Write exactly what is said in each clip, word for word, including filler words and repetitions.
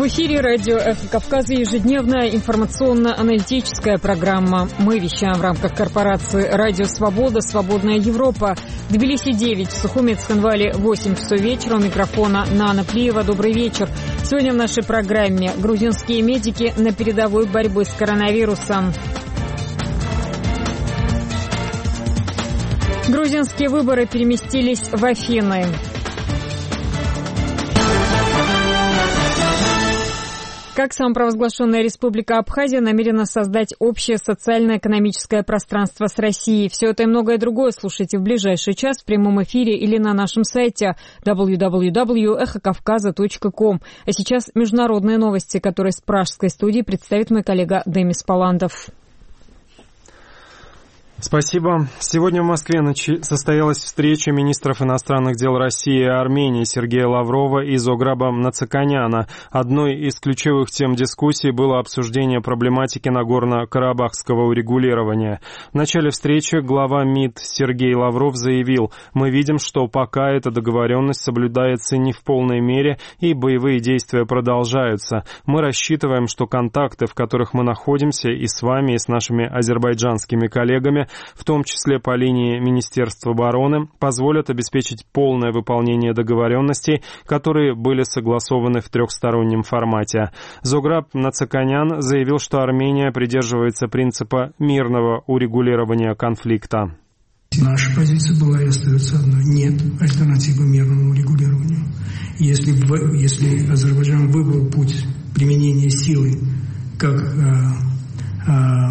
В эфире радио «Эхо Кавказа» ежедневная информационно-аналитическая программа. Мы вещаем в рамках корпорации «Радио Свобода», «Свободная Европа». В Тбилиси девять, в Сухуми и Цхинвале восемь часов вечера. У микрофона Нана Плиева. Добрый вечер. Сегодня в нашей программе грузинские медики на передовой борьбы с коронавирусом. Грузинские выборы переместились в Афины. Как самопровозглашенная Республика Абхазия намерена создать общее социально-экономическое пространство с Россией. Все это и многое другое слушайте в ближайший час в прямом эфире или на нашем сайте дабл ю дабл ю дабл ю точка эхо кавказа точка ком. А сейчас международные новости, которые с пражской студии представит мой коллега Демис Паландов. Спасибо. Сегодня в Москве состоялась встреча министров иностранных дел России и Армении Сергея Лаврова и Зограба Нацаканяна. Одной из ключевых тем дискуссии было обсуждение проблематики Нагорно-Карабахского урегулирования. В начале встречи глава МИД Сергей Лавров заявил: «Мы видим, что пока эта договоренность соблюдается не в полной мере и боевые действия продолжаются. Мы рассчитываем, что контакты, в которых мы находимся и с вами, и с нашими азербайджанскими коллегами, в том числе по линии Министерства обороны, позволят обеспечить полное выполнение договоренностей, которые были согласованы в трехстороннем формате». Зограб Нацаканян заявил, что Армения придерживается принципа мирного урегулирования конфликта. Наша позиция была и остается одной. Нет альтернативы мирному урегулированию. Если, если Азербайджан выбрал путь применения силы как э,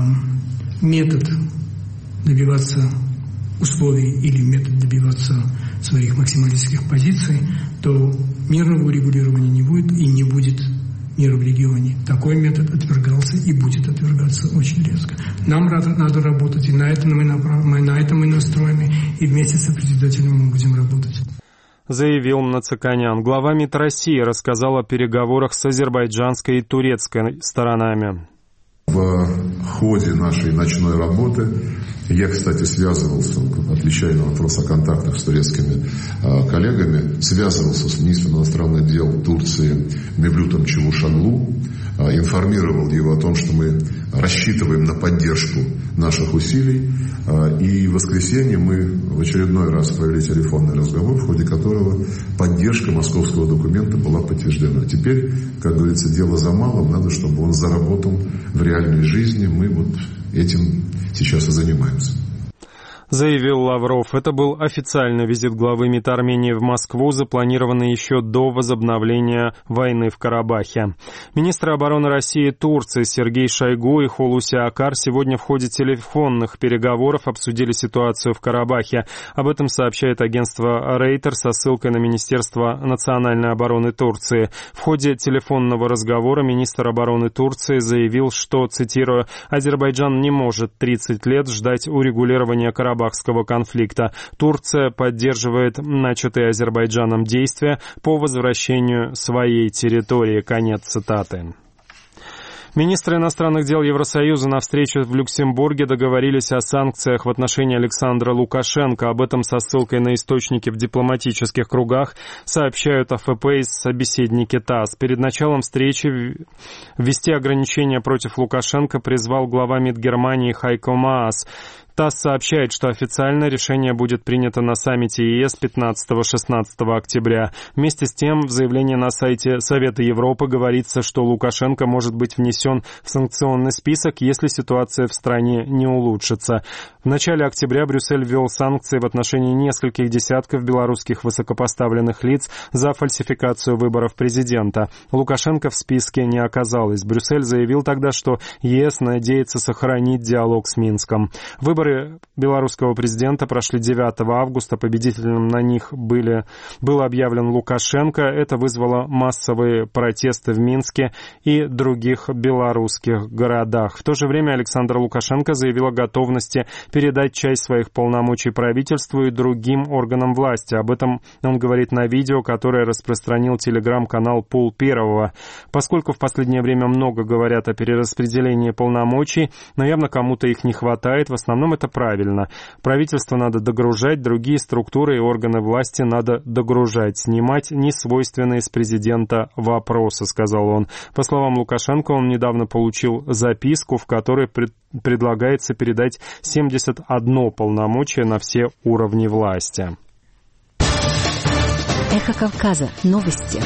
э, метод добиваться условий или метод добиваться своих максималистских позиций, то мирного урегулирования не будет и не будет мира в регионе. Такой метод отвергался и будет отвергаться очень резко. Нам надо работать, и на этом мы, направ... мы, на этом мы настроены, и вместе с председателем мы будем работать. Заявил Нацаканян. Глава МИД России рассказал о переговорах с азербайджанской и турецкой сторонами. В ходе нашей ночной работы я, кстати, связывался, отвечая на вопрос о контактах с турецкими э, коллегами, связывался с министром иностранных дел Турции Мевлютом Чавушоглу, э, информировал его о том, что мы рассчитываем на поддержку наших усилий, э, и в воскресенье мы в очередной раз провели телефонный разговор, в ходе которого поддержка московского документа была подтверждена. Теперь, как говорится, дело за малым, надо, чтобы он заработал в реальной жизни. Мы вот этим сейчас и занимаемся. Заявил Лавров. Это был официальный визит главы МИД Армении в Москву, запланированный еще до возобновления войны в Карабахе. Министры обороны России и Турции Сергей Шойгу и Хулуси Акар сегодня в ходе телефонных переговоров обсудили ситуацию в Карабахе. Об этом сообщает агентство Рейтер со ссылкой на Министерство национальной обороны Турции. В ходе телефонного разговора министр обороны Турции заявил, что, цитирую, «Азербайджан не может тридцать лет ждать урегулирования Карабаха конфликта. Турция поддерживает начатые Азербайджаном действия по возвращению своей территории». Конец цитаты. Министры иностранных дел Евросоюза на встрече в Люксембурге договорились о санкциях в отношении Александра Лукашенко. Об этом со ссылкой на источники в дипломатических кругах сообщают эй эф пэ и собеседники ТАСС. Перед началом встречи ввести ограничения против Лукашенко призвал глава МИД Германии Хайко Маас. ТАСС сообщает, что официально решение будет принято на саммите ЕС пятнадцатого-шестнадцатого октября. Вместе с тем, в заявлении на сайте Совета Европы говорится, что Лукашенко может быть внесен в санкционный список, если ситуация в стране не улучшится. В начале октября Брюссель ввел санкции в отношении нескольких десятков белорусских высокопоставленных лиц за фальсификацию выборов президента. Лукашенко в списке не оказалось. Брюссель заявил тогда, что ЕС надеется сохранить диалог с Минском. Выборы белорусского президента прошли девятого августа. Победителем на них были, был объявлен Лукашенко. Это вызвало массовые протесты в Минске и других белорусских городах. В то же время Александр Лукашенко заявил о готовности передать часть своих полномочий правительству и другим органам власти. Об этом он говорит на видео, которое распространил телеграм-канал Пул Первого. Поскольку в последнее время много говорят о перераспределении полномочий, но явно кому-то их не хватает, в основном это правильно. Правительство надо догружать, другие структуры и органы власти надо догружать, снимать несвойственные с президента вопросы, сказал он. По словам Лукашенко, он недавно получил записку, в которой пред... предлагается передать семьдесят одно полномочие на все уровни власти. Эхо Кавказа. Новости.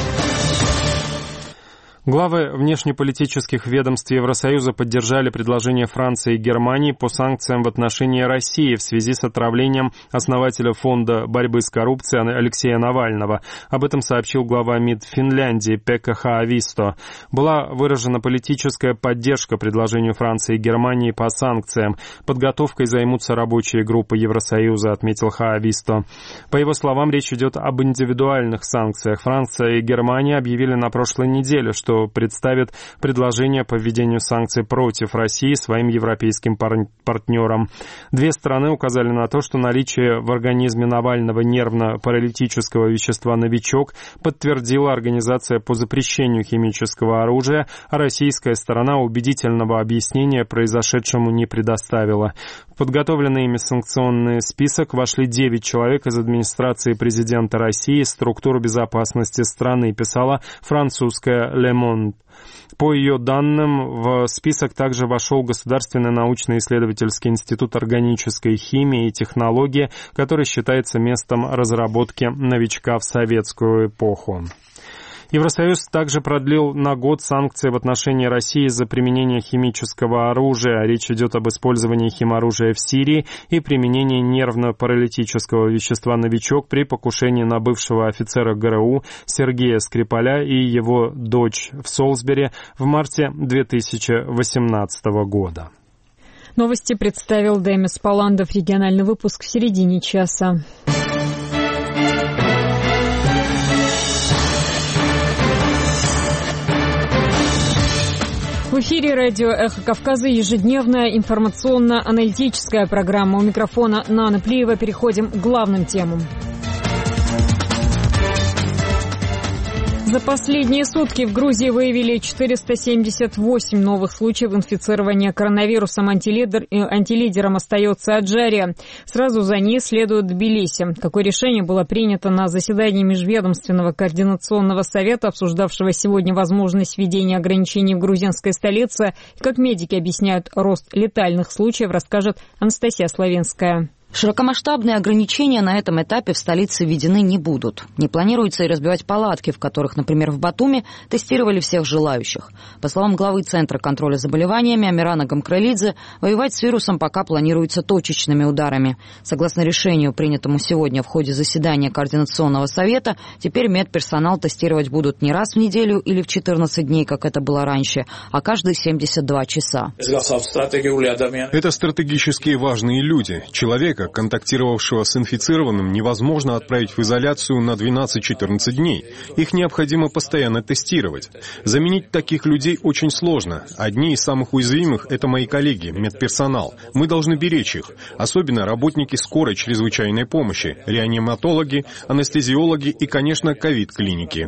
Главы внешнеполитических ведомств Евросоюза поддержали предложение Франции и Германии по санкциям в отношении России в связи с отравлением основателя фонда борьбы с коррупцией Алексея Навального. Об этом сообщил глава МИД Финляндии Пекка Хаависто. Была выражена политическая поддержка предложению Франции и Германии по санкциям. Подготовкой займутся рабочие группы Евросоюза, отметил Хаависто. По его словам, речь идет об индивидуальных санкциях. Франция и Германия объявили на прошлой неделе, что что представит предложение по введению санкций против России своим европейским пар- партнерам. Две страны указали на то, что наличие в организме Навального нервно-паралитического вещества «Новичок» подтвердила Организация по запрещению химического оружия, а российская сторона убедительного объяснения произошедшему не предоставила. В подготовленный ими санкционный список вошли девять человек из администрации президента России и структур безопасности страны, писала французская «Le Monde». По ее данным, в список также вошел Государственный научно-исследовательский институт органической химии и технологии, который считается местом разработки «Новичка» в советскую эпоху. Евросоюз также продлил на год санкции в отношении России за применение химического оружия. Речь идет об использовании химоружия в Сирии и применении нервно-паралитического вещества «Новичок» при покушении на бывшего офицера ГРУ Сергея Скрипаля и его дочь в Солсбери в марте две тысячи восемнадцатого года. Новости представил Демис Паландов. Региональный выпуск в середине часа. В эфире радио «Эхо Кавказа» ежедневная информационно-аналитическая программа. У микрофона Нана Плиева. Переходим к главным темам. За последние сутки в Грузии выявили четыреста семьдесят восемь новых случаев инфицирования коронавирусом. Антилидер, антилидером остается Аджария. Сразу за ней следует Тбилиси. Какое решение было принято на заседании Межведомственного координационного совета, обсуждавшего сегодня возможность введения ограничений в грузинской столице, и как медики объясняют рост летальных случаев, расскажет Анастасия Славенская. Широкомасштабные ограничения на этом этапе в столице введены не будут. Не планируется и разбивать палатки, в которых, например, в Батуми тестировали всех желающих. По словам главы Центра контроля заболеваниями Амирана Гамкралидзе, воевать с вирусом пока планируется точечными ударами. Согласно решению, принятому сегодня в ходе заседания Координационного совета, теперь медперсонал тестировать будут не раз в неделю или в четырнадцать дней, как это было раньше, а каждые семьдесят два часа. Это стратегически важные люди. Человек, контактировавшего с инфицированным, невозможно отправить в изоляцию на двенадцать-четырнадцать дней. Их необходимо постоянно тестировать. Заменить таких людей очень сложно. Одни из самых уязвимых – это мои коллеги, медперсонал. Мы должны беречь их. Особенно работники скорой чрезвычайной помощи, реаниматологи, анестезиологи и, конечно, ковид-клиники.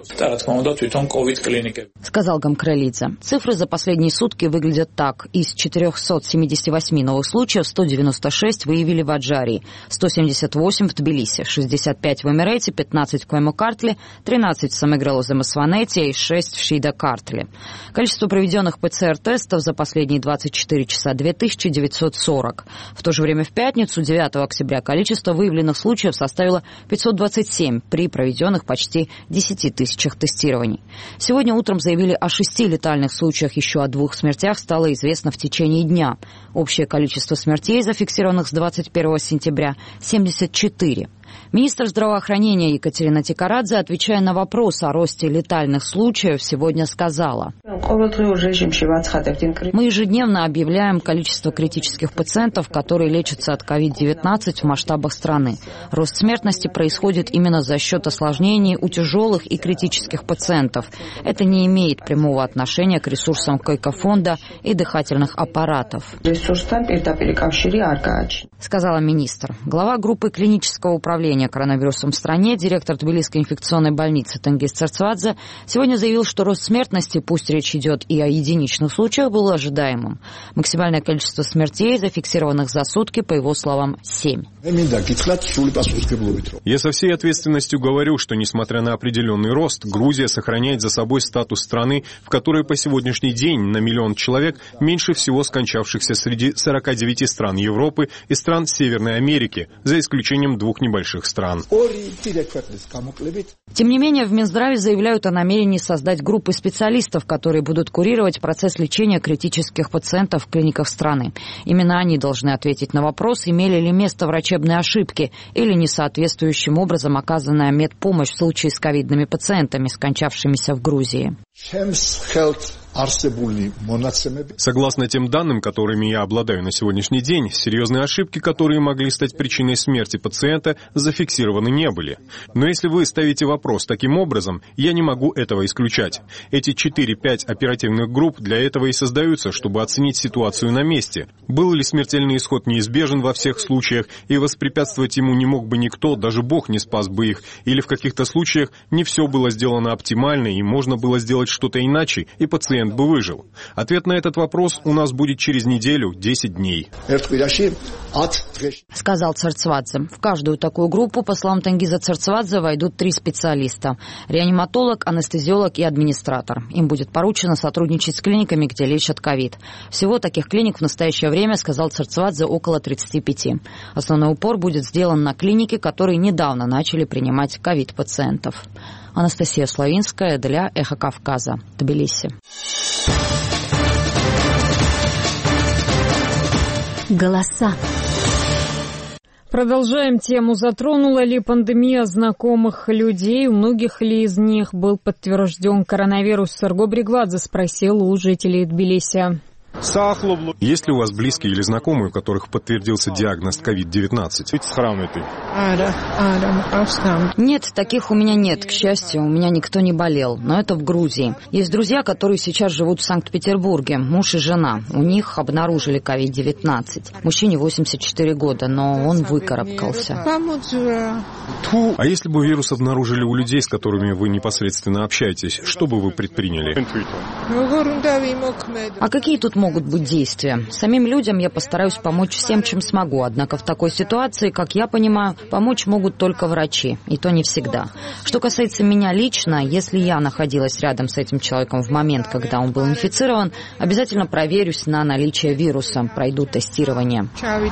Сказал Гамкралидзе. Цифры за последние сутки выглядят так. Из четырехсот семидесяти восьми новых случаев сто девяносто шесть выявили в Аджарии, сто семьдесят восемь в Тбилиси, шестьдесят пять в Эмирете, пятнадцать в Квайму-Картле, тринадцать в Самыгрелу-Замасванете и шесть в Шида-Картле. Количество проведенных ПЦР-тестов за последние двадцать четыре часа – две тысячи девятьсот сорок. В то же время в пятницу, девятого октября, количество выявленных случаев составило пятьсот двадцать семь при проведенных почти десяти тысячах тестирований. Сегодня утром заявили о шести летальных случаях, еще о двух смертях стало известно в течение дня. Общее количество смертей, зафиксированных с двадцать первого сентября, семьдесят четыре. Министр здравоохранения Екатерина Тикарадзе, отвечая на вопрос о росте летальных случаев, сегодня сказала: «Мы ежедневно объявляем количество критических пациентов, которые лечатся от ковид девятнадцать в масштабах страны. Рост смертности происходит именно за счет осложнений у тяжелых и критических пациентов. Это не имеет прямого отношения к ресурсам койко-фонда и дыхательных аппаратов», сказала министр. Глава группы клинического управления управления коронавирусом в стране, директор Тбилисской инфекционной больницы Тенгиз Церцвадзе сегодня заявил, что рост смертности, пусть речь идет и о единичных случаях, был ожидаемым. Максимальное количество смертей, зафиксированных за сутки, по его словам, семь. Я со всей ответственностью говорю, что, несмотря на определенный рост, Грузия сохраняет за собой статус страны, в которой по сегодняшний день на миллион человек меньше всего скончавшихся среди сорока девяти стран Европы и стран Северной Америки, за исключением двух небольших стран. Тем не менее, в Минздраве заявляют о намерении создать группы специалистов, которые будут курировать процесс лечения критических пациентов в клиниках страны. Именно они должны ответить на вопрос, имели ли место врачебные ошибки или несоответствующим образом оказанная медпомощь в случае с ковидными пациентами, скончавшимися в Грузии. Согласно тем данным, которыми я обладаю на сегодняшний день, серьезные ошибки, которые могли стать причиной смерти пациента, зафиксированы не были. Но если вы ставите вопрос таким образом, я не могу этого исключать. Эти четыре-пять оперативных групп для этого и создаются, чтобы оценить ситуацию на месте. Был ли смертельный исход неизбежен во всех случаях, и воспрепятствовать ему не мог бы никто, даже Бог не спас бы их, или в каких-то случаях не все было сделано оптимально, и можно было сделать что-то иначе, и пациент бы выжил. Ответ на этот вопрос у нас будет через неделю, десять дней. Сказал Церцвадзе. В каждую такую группу, по словам Тенгиза Церцвадзе, войдут три специалиста. Реаниматолог, анестезиолог и администратор. Им будет поручено сотрудничать с клиниками, где лечат ковид. Всего таких клиник в настоящее время, сказал Церцвадзе, около тридцати пяти. Основной упор будет сделан на клиники, которые недавно начали принимать ковид-пациентов. Анастасия Славинская для «Эхо Кавказа», Тбилиси. Голоса. Продолжаем тему. Затронула ли пандемия знакомых людей? У многих ли из них был подтвержден коронавирус? Сарго Бригвадзе спросил у жителей Тбилиси. Есть ли у вас близкие или знакомые, у которых подтвердился диагноз ковид девятнадцать? Нет, таких у меня нет. К счастью, у меня никто не болел. Но это в Грузии. Есть друзья, которые сейчас живут в Санкт-Петербурге. Муж и жена. У них обнаружили ковид девятнадцать. Мужчине восемьдесят четыре года, но он выкарабкался. А если бы вирус обнаружили у людей, с которыми вы непосредственно общаетесь, что бы вы предприняли? А какие тут могут быть действия? Самим людям я постараюсь помочь всем, чем смогу. Однако в такой ситуации, как я понимаю, помочь могут только врачи. И то не всегда. Что касается меня лично, если я находилась рядом с этим человеком в момент, когда он был инфицирован, обязательно проверюсь на наличие вируса, пройду тестирование.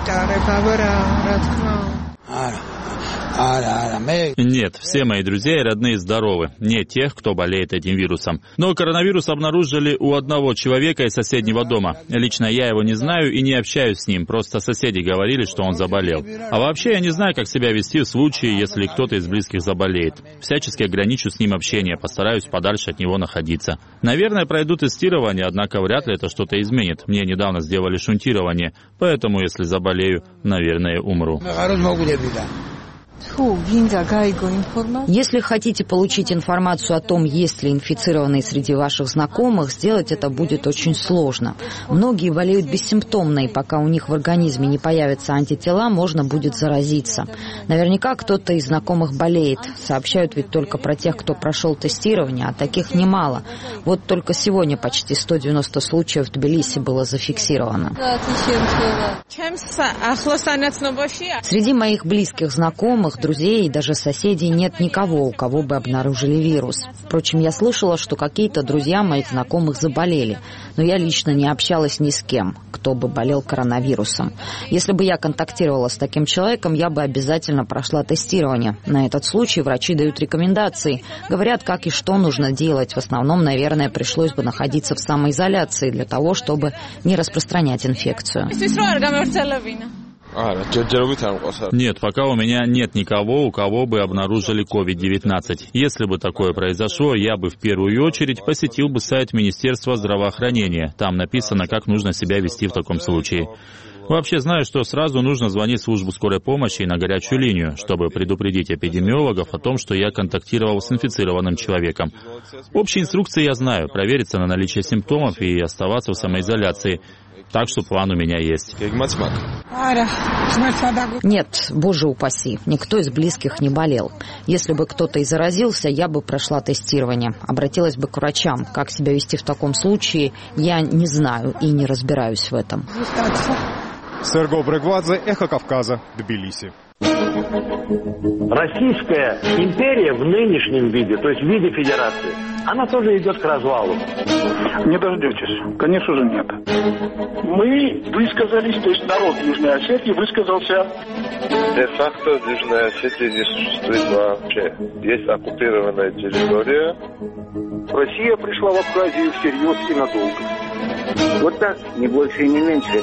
Нет, все мои друзья и родные здоровы. Нет тех, кто болеет этим вирусом. Но коронавирус обнаружили у одного человека из соседнего дома. Лично я его не знаю и не общаюсь с ним. Просто соседи говорили, что он заболел. А вообще я не знаю, как себя вести в случае, если кто-то из близких заболеет. Всячески ограничу с ним общение, постараюсь подальше от него находиться. Наверное, пройду тестирование, однако вряд ли это что-то изменит. Мне недавно сделали шунтирование, поэтому, если заболею, наверное, умру. Если хотите получить информацию о том, есть ли инфицированные среди ваших знакомых, сделать это будет очень сложно. Многие болеют бессимптомно, и пока у них в организме не появятся антитела, можно будет заразиться. Наверняка кто-то из знакомых болеет. Сообщают ведь только про тех, кто прошел тестирование, а таких немало. Вот только сегодня почти сто девяносто случаев в Тбилиси было зафиксировано. Среди моих близких знакомых, друзей и даже соседей нет никого, у кого бы обнаружили вирус. Впрочем, я слышала, что какие-то друзья моих знакомых заболели, но я лично не общалась ни с кем, кто бы болел коронавирусом. Если бы я контактировала с таким человеком, я бы обязательно прошла тестирование. На этот случай врачи дают рекомендации, говорят, как и что нужно делать. В основном, наверное, пришлось бы находиться в самоизоляции для того, чтобы не распространять инфекцию. Нет, пока у меня нет никого, у кого бы обнаружили ковид девятнадцать. Если бы такое произошло, я бы в первую очередь посетил бы сайт Министерства здравоохранения. Там написано, как нужно себя вести в таком случае. Вообще знаю, что сразу нужно звонить в службу скорой помощи и на горячую линию, чтобы предупредить эпидемиологов о том, что я контактировал с инфицированным человеком. Общие инструкции я знаю, провериться на наличие симптомов и оставаться в самоизоляции. Так что план у меня есть. Нет, боже упаси, никто из близких не болел. Если бы кто-то и заразился, я бы прошла тестирование. Обратилась бы к врачам. Как себя вести в таком случае, я не знаю и не разбираюсь в этом. Серго Брегвадзе, Эхо Кавказа, Тбилиси. Российская империя в нынешнем виде, то есть в виде федерации, она тоже идет к развалу. Не дождетесь. Конечно же нет. Мы высказались, то есть народ Южной Осетии высказался. Де-факто в Южной Осетии не существует вообще. Есть оккупированная территория. Россия пришла в Абхазию всерьез и надолго. Вот так, не больше и не меньше.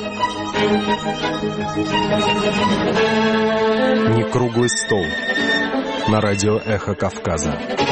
Не круглый стол. На радио «Эхо Кавказа».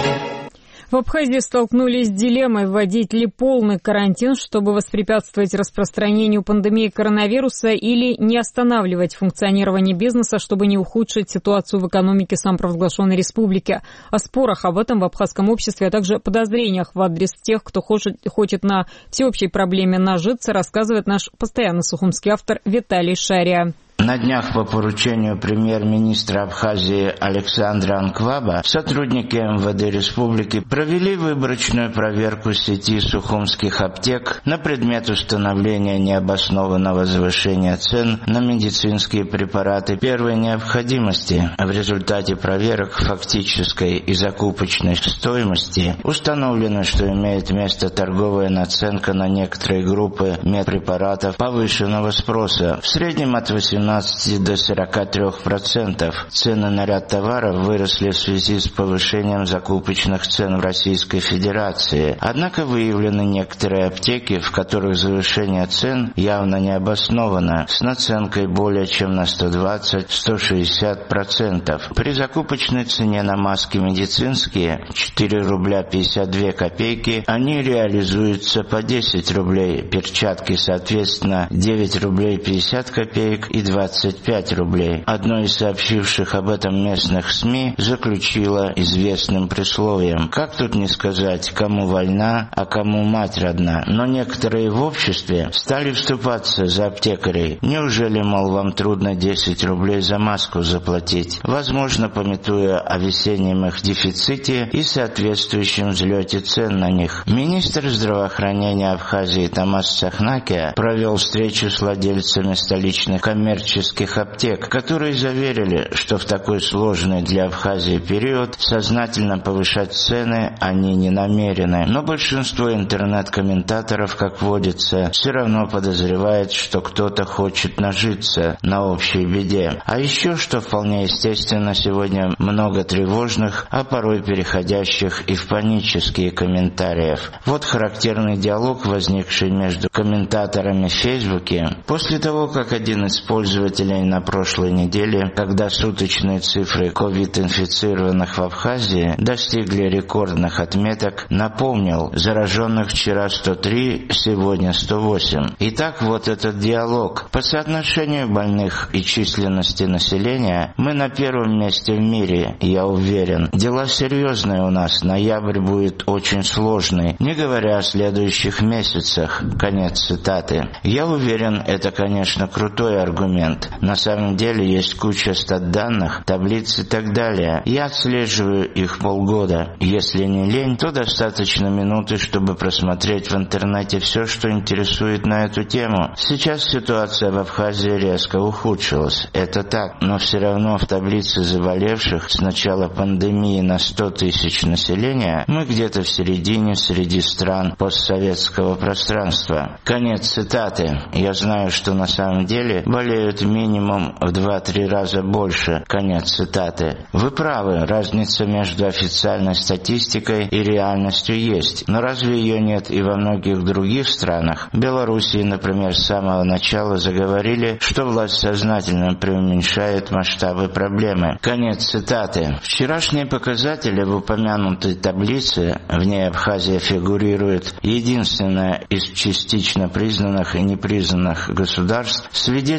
В Абхазии столкнулись с дилеммой, вводить ли полный карантин, чтобы воспрепятствовать распространению пандемии коронавируса, или не останавливать функционирование бизнеса, чтобы не ухудшить ситуацию в экономике самопровозглашенной республики. О спорах об этом в абхазском обществе, а также подозрениях в адрес тех, кто хочет, хочет на всеобщей проблеме нажиться, рассказывает наш постоянный сухумский автор Виталий Шария. На днях по поручению премьер-министра Абхазии Александра Анкваба сотрудники эм вэ дэ республики провели выборочную проверку сети сухумских аптек на предмет установления необоснованного завышения цен на медицинские препараты первой необходимости. В результате проверок фактической и закупочной стоимости установлено, что имеет место торговая наценка на некоторые группы медпрепаратов повышенного спроса, в среднем от восемнадцати до сорока трёх процентов. Цены на ряд товаров выросли в связи с повышением закупочных цен в Российской Федерации. Однако выявлены некоторые аптеки, в которых завышение цен явно не обосновано, с наценкой более чем на сто двадцать - сто шестьдесят процентов. При закупочной цене на маски медицинские четыре рубля пятьдесят две копейки, они реализуются по десять рублей, перчатки, соответственно, девять рублей пятьдесят копеек и двадцать пять рублей. Одно из сообщивших об этом местных СМИ заключило известным присловием: как тут не сказать, кому война, а кому мать родна. Но некоторые в обществе стали вступаться за аптекарей. Неужели, мол, вам трудно десять рублей за маску заплатить? Возможно, памятуя о весеннем их дефиците и соответствующем взлете цен на них. Министр здравоохранения Абхазии Тамас Сахнакия провел встречу с владельцами столичных коммерческих аптек, которые заверили, что в такой сложный для Абхазии период сознательно повышать цены они не намерены. Но большинство интернет-комментаторов, как водится, все равно подозревает, что кто-то хочет нажиться на общей беде. А еще, что вполне естественно, сегодня много тревожных, а порой переходящих и в панические комментариев. Вот характерный диалог, возникший между комментаторами в Фейсбуке после того, как один из пользователей на прошлой неделе, когда суточные цифры ковид-инфицированных в Абхазии достигли рекордных отметок, напомнил: зараженных вчера сто три, сегодня сто восемь. Итак, вот этот диалог. По соотношению больных и численности населения мы на первом месте в мире, я уверен. Дела серьезные у нас, ноябрь будет очень сложный, не говоря о следующих месяцах. Конец цитаты. Я уверен, это, конечно, крутой аргумент. На самом деле есть куча статданных, таблиц и так далее. Я отслеживаю их полгода. Если не лень, то достаточно минуты, чтобы просмотреть в интернете все, что интересует на эту тему. Сейчас ситуация в Абхазии резко ухудшилась. Это так, но все равно в таблице заболевших с начала пандемии на сто тысяч населения мы где-то в середине среди стран постсоветского пространства. Конец цитаты. Я знаю, что на самом деле болеют минимум в два-три раза больше. Конец цитаты. Вы правы, разница между официальной статистикой и реальностью есть. Но разве ее нет и во многих других странах? В Белоруссии, например, с самого начала заговорили, что власть сознательно преуменьшает масштабы проблемы. Конец цитаты. Вчерашние показатели в упомянутой таблице, в ней Абхазия фигурирует единственное из частично признанных и непризнанных государств, свидетельствуют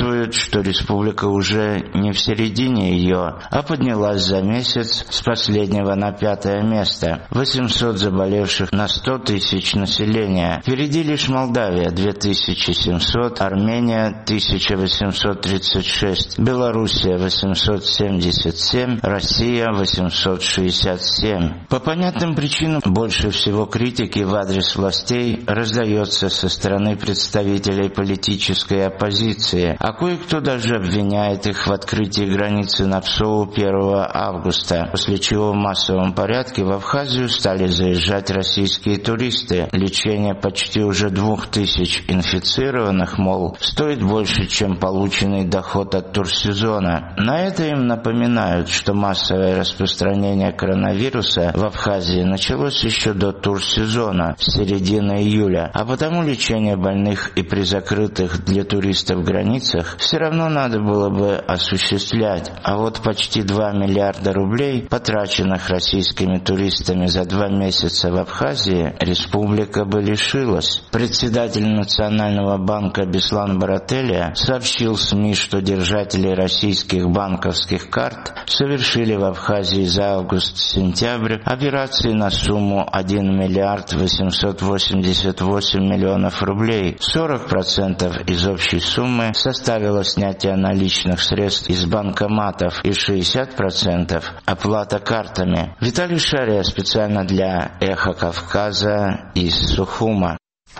чувствуют, что республика уже не в середине ее, а поднялась за месяц с последнего на пятое место. восемьсот заболевших на сто тысяч населения. Впереди лишь Молдавия две тысячи семьсот, Армения тысяча восемьсот тридцать шесть, Белоруссия восемьсот семьдесят семь, Россия восемьсот шестьдесят семь. По понятным причинам больше всего критики в адрес властей раздается со стороны представителей политической оппозиции, а кое-кто даже обвиняет их в открытии границы на ПСОУ первого августа, после чего в массовом порядке в Абхазию стали заезжать российские туристы. Лечение почти уже двух тысяч инфицированных, мол, стоит больше, чем полученный доход от турсезона. На это им напоминают, что массовое распространение коронавируса в Абхазии началось еще до турсезона, с середины июля, а потому лечение больных и при закрытых для туристов границах все равно надо было бы осуществлять. А вот почти два миллиарда рублей, потраченных российскими туристами за два месяца в Абхазии, республика бы лишилась. Председатель Национального банка Беслан Барателя сообщил СМИ, что держатели российских банковских карт совершили в Абхазии за август-сентябрь операции на сумму один миллиард восемьсот восемьдесят восемь миллионов рублей. сорок процентов из общей суммы составило снятие наличных средств из банкоматов и шестьдесят процентов оплата картами. Виталий Шария специально для «Эхо Кавказа» из Сухума.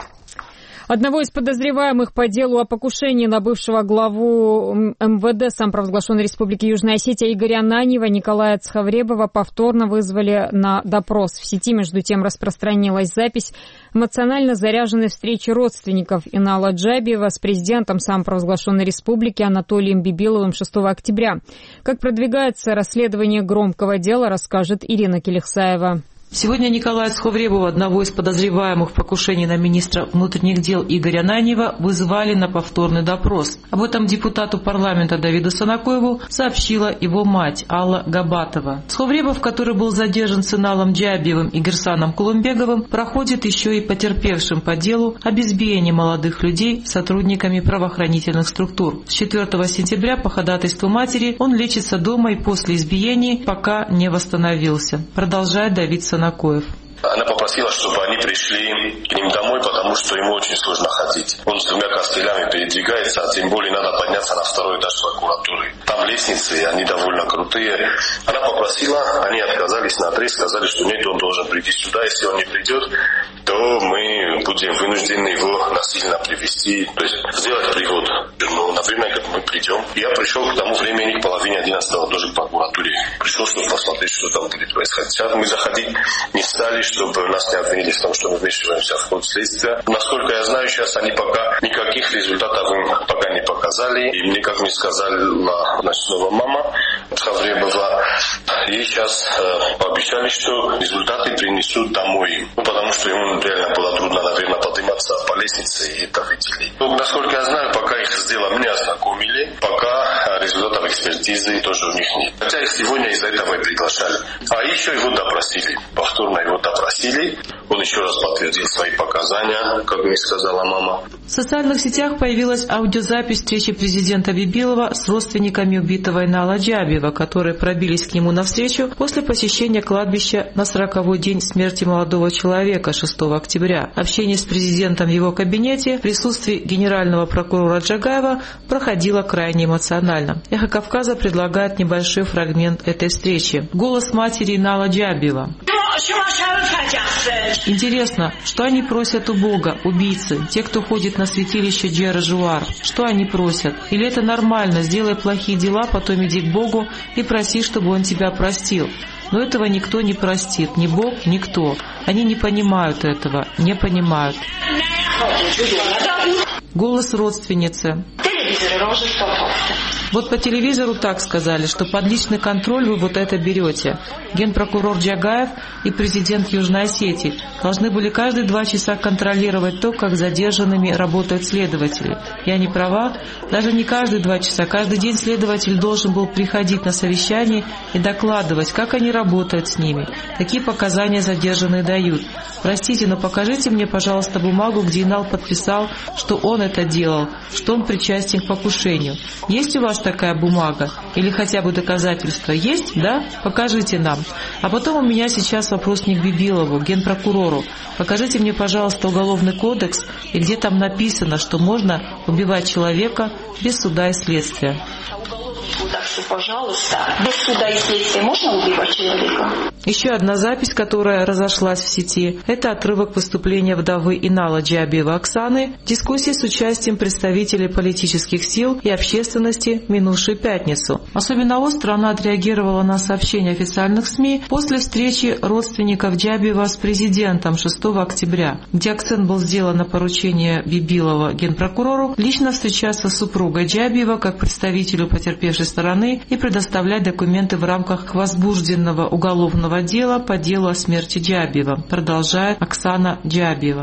Одного из подозреваемых по делу о покушении на бывшего главу МВД самопровозглашенной Республики Южная Осетия Игоря Ананьева Николая Цхавребова повторно вызвали на допрос. В сети, между тем, распространилась запись эмоционально заряженной встречи родственников Инала Джабиева с президентом самопровозглашенной Республики Анатолием Бибиловым шестого октября. Как продвигается расследование громкого дела, расскажет Ирина Келехсаева. Сегодня Николая Цхавребова, одного из подозреваемых в покушении на министра внутренних дел Игоря Ананьева, вызвали на повторный допрос. Об этом депутату парламента Давиду Санакоеву сообщила его мать Алла Габатова. Цхавребов, который был задержан с Иналом Джабиевым и Герсаном Кулумбеговым, проходит еще и потерпевшим по делу об избиении молодых людей сотрудниками правоохранительных структур. С четвёртого сентября по ходатайству матери он лечится дома и после избиений пока не восстановился. Продолжает Давид Санакоев. Она попросила, чтобы они пришли к ним домой, потому что ему очень сложно ходить. Он с двумя костылями передвигается, а тем более надо подняться на второй этаж прокуратуры. Там лестницы, они довольно крутые. Она попросила, они отказались наотрез, сказали, что нет, он должен прийти сюда. Если он не придет, то мы будем вынуждены его насильно привести, то есть сделать привод. Ну, например, как мы придем. Я пришел к тому времени, к половине одиннадцатого, тоже к прокуратуре. Пришел, чтобы посмотреть, что там будет происходить. Сейчас мы заходить не стали, чтобы нас не обвинили в том, что мы вмешиваемся в ход следствия. Насколько я знаю, сейчас они пока никаких результатов им пока не показали. И мне, как мне сказала ночного мама Цхавребова, ей сейчас э, пообещали, что результаты принесут домой. Ну, потому что ему реально было трудно, наверное, подниматься по лестнице, и это видели. Ну, насколько я знаю, пока их с делом не ознакомили, пока результатов экспертизы тоже у них нет. Хотя и сегодня из-за этого и приглашали. А еще его допросили. Повторно его допросили. Он еще раз подтвердил свои показания, как мне сказала мама. В социальных сетях появилась аудиозапись встречи президента Бибилова с родственниками убитого Инала Джабиева, которые пробились к нему навстречу после посещения кладбища на сороковой день смерти молодого человека шестого октября. Общение с президентом в его кабинете в присутствии генерального прокурора Джагаева проходило крайне эмоционально. «Эхо Кавказа» предлагает небольшой фрагмент этой встречи. Голос матери Инала Джабиева. Интересно, что они просят у Бога, убийцы, те, кто ходит на святилище Джиара-Жуар? Что они просят? Или это нормально, сделай плохие дела, потом иди к Богу и проси, чтобы Он тебя простил? Но этого никто не простит, ни Бог, никто. Они не понимают этого, не понимают. Голос родственницы. Вот по телевизору так сказали, что под личный контроль вы вот это берете. Генпрокурор Джагаев и президент Южной Осетии должны были каждые два часа контролировать то, как с задержанными работают следователи. Я не права? Даже не каждые два часа. Каждый день следователь должен был приходить на совещание и докладывать, как они работают с ними, какие показания задержанные дают. Простите, но покажите мне, пожалуйста, бумагу, где Инал подписал, что он это делал, что он причастен к покушению. Есть у вас такая бумага? Или хотя бы доказательства? Есть? Да? Покажите нам. А потом у меня сейчас вопрос не к Бибилову, генпрокурору. Покажите мне, пожалуйста, уголовный кодекс, и где там написано, что можно убивать человека без суда и следствия. Так что, пожалуйста, без суда и следствия можно убивать человека? Еще одна запись, которая разошлась в сети, это отрывок выступления вдовы Инала Джабиева Оксаны в дискуссии с участием представителей политических сил и общественности в минувшую пятницу. Особенно остро она отреагировала на сообщения официальных СМИ после встречи родственников Джабиева с президентом шестого октября, где акцент был сделан на поручение Бибилова генпрокурору лично встречаться с супругой Джабиева как представителю потерпевшей стороны и предоставлять документы в рамках возбужденного уголовного дела по делу о смерти Джабиева, продолжает Оксана Джабиева.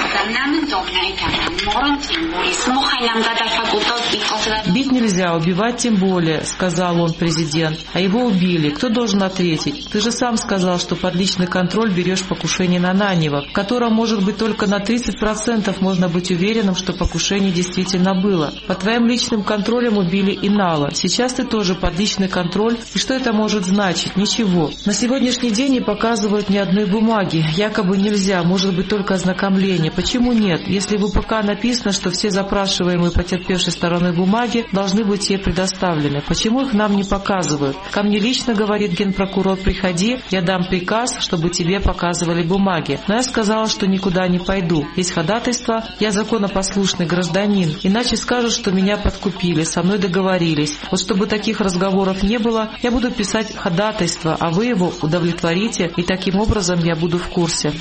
«Бить нельзя, убивать тем более», — сказал он, президент. «А его убили. Кто должен ответить? Ты же сам сказал, что под личный контроль берешь покушение на Нанева, в котором, может быть, только на тридцать процентов можно быть уверенным, что покушение действительно было. Под твоим личным контролем убили Инала. Сейчас ты тоже под личный контроль. И что это может значить? Ничего. На сегодняшний день не показывают ни одной бумаги. Якобы нельзя, может быть, только ознакомление. Почему нет? Если в УПК написано, что все запрашиваемые потерпевшей стороной бумаги должны быть ей предоставлены. Почему их нам не показывают? Ко мне лично, говорит генпрокурор, приходи, я дам приказ, чтобы тебе показывали бумаги. Но я сказала, что никуда не пойду. Есть ходатайство, я законопослушный гражданин. Иначе скажут, что меня подкупили, со мной договорились. Вот чтобы таких разговоров не было, я буду писать ходатайство, а вы его удовлетворите, и таким образом я буду в курсе.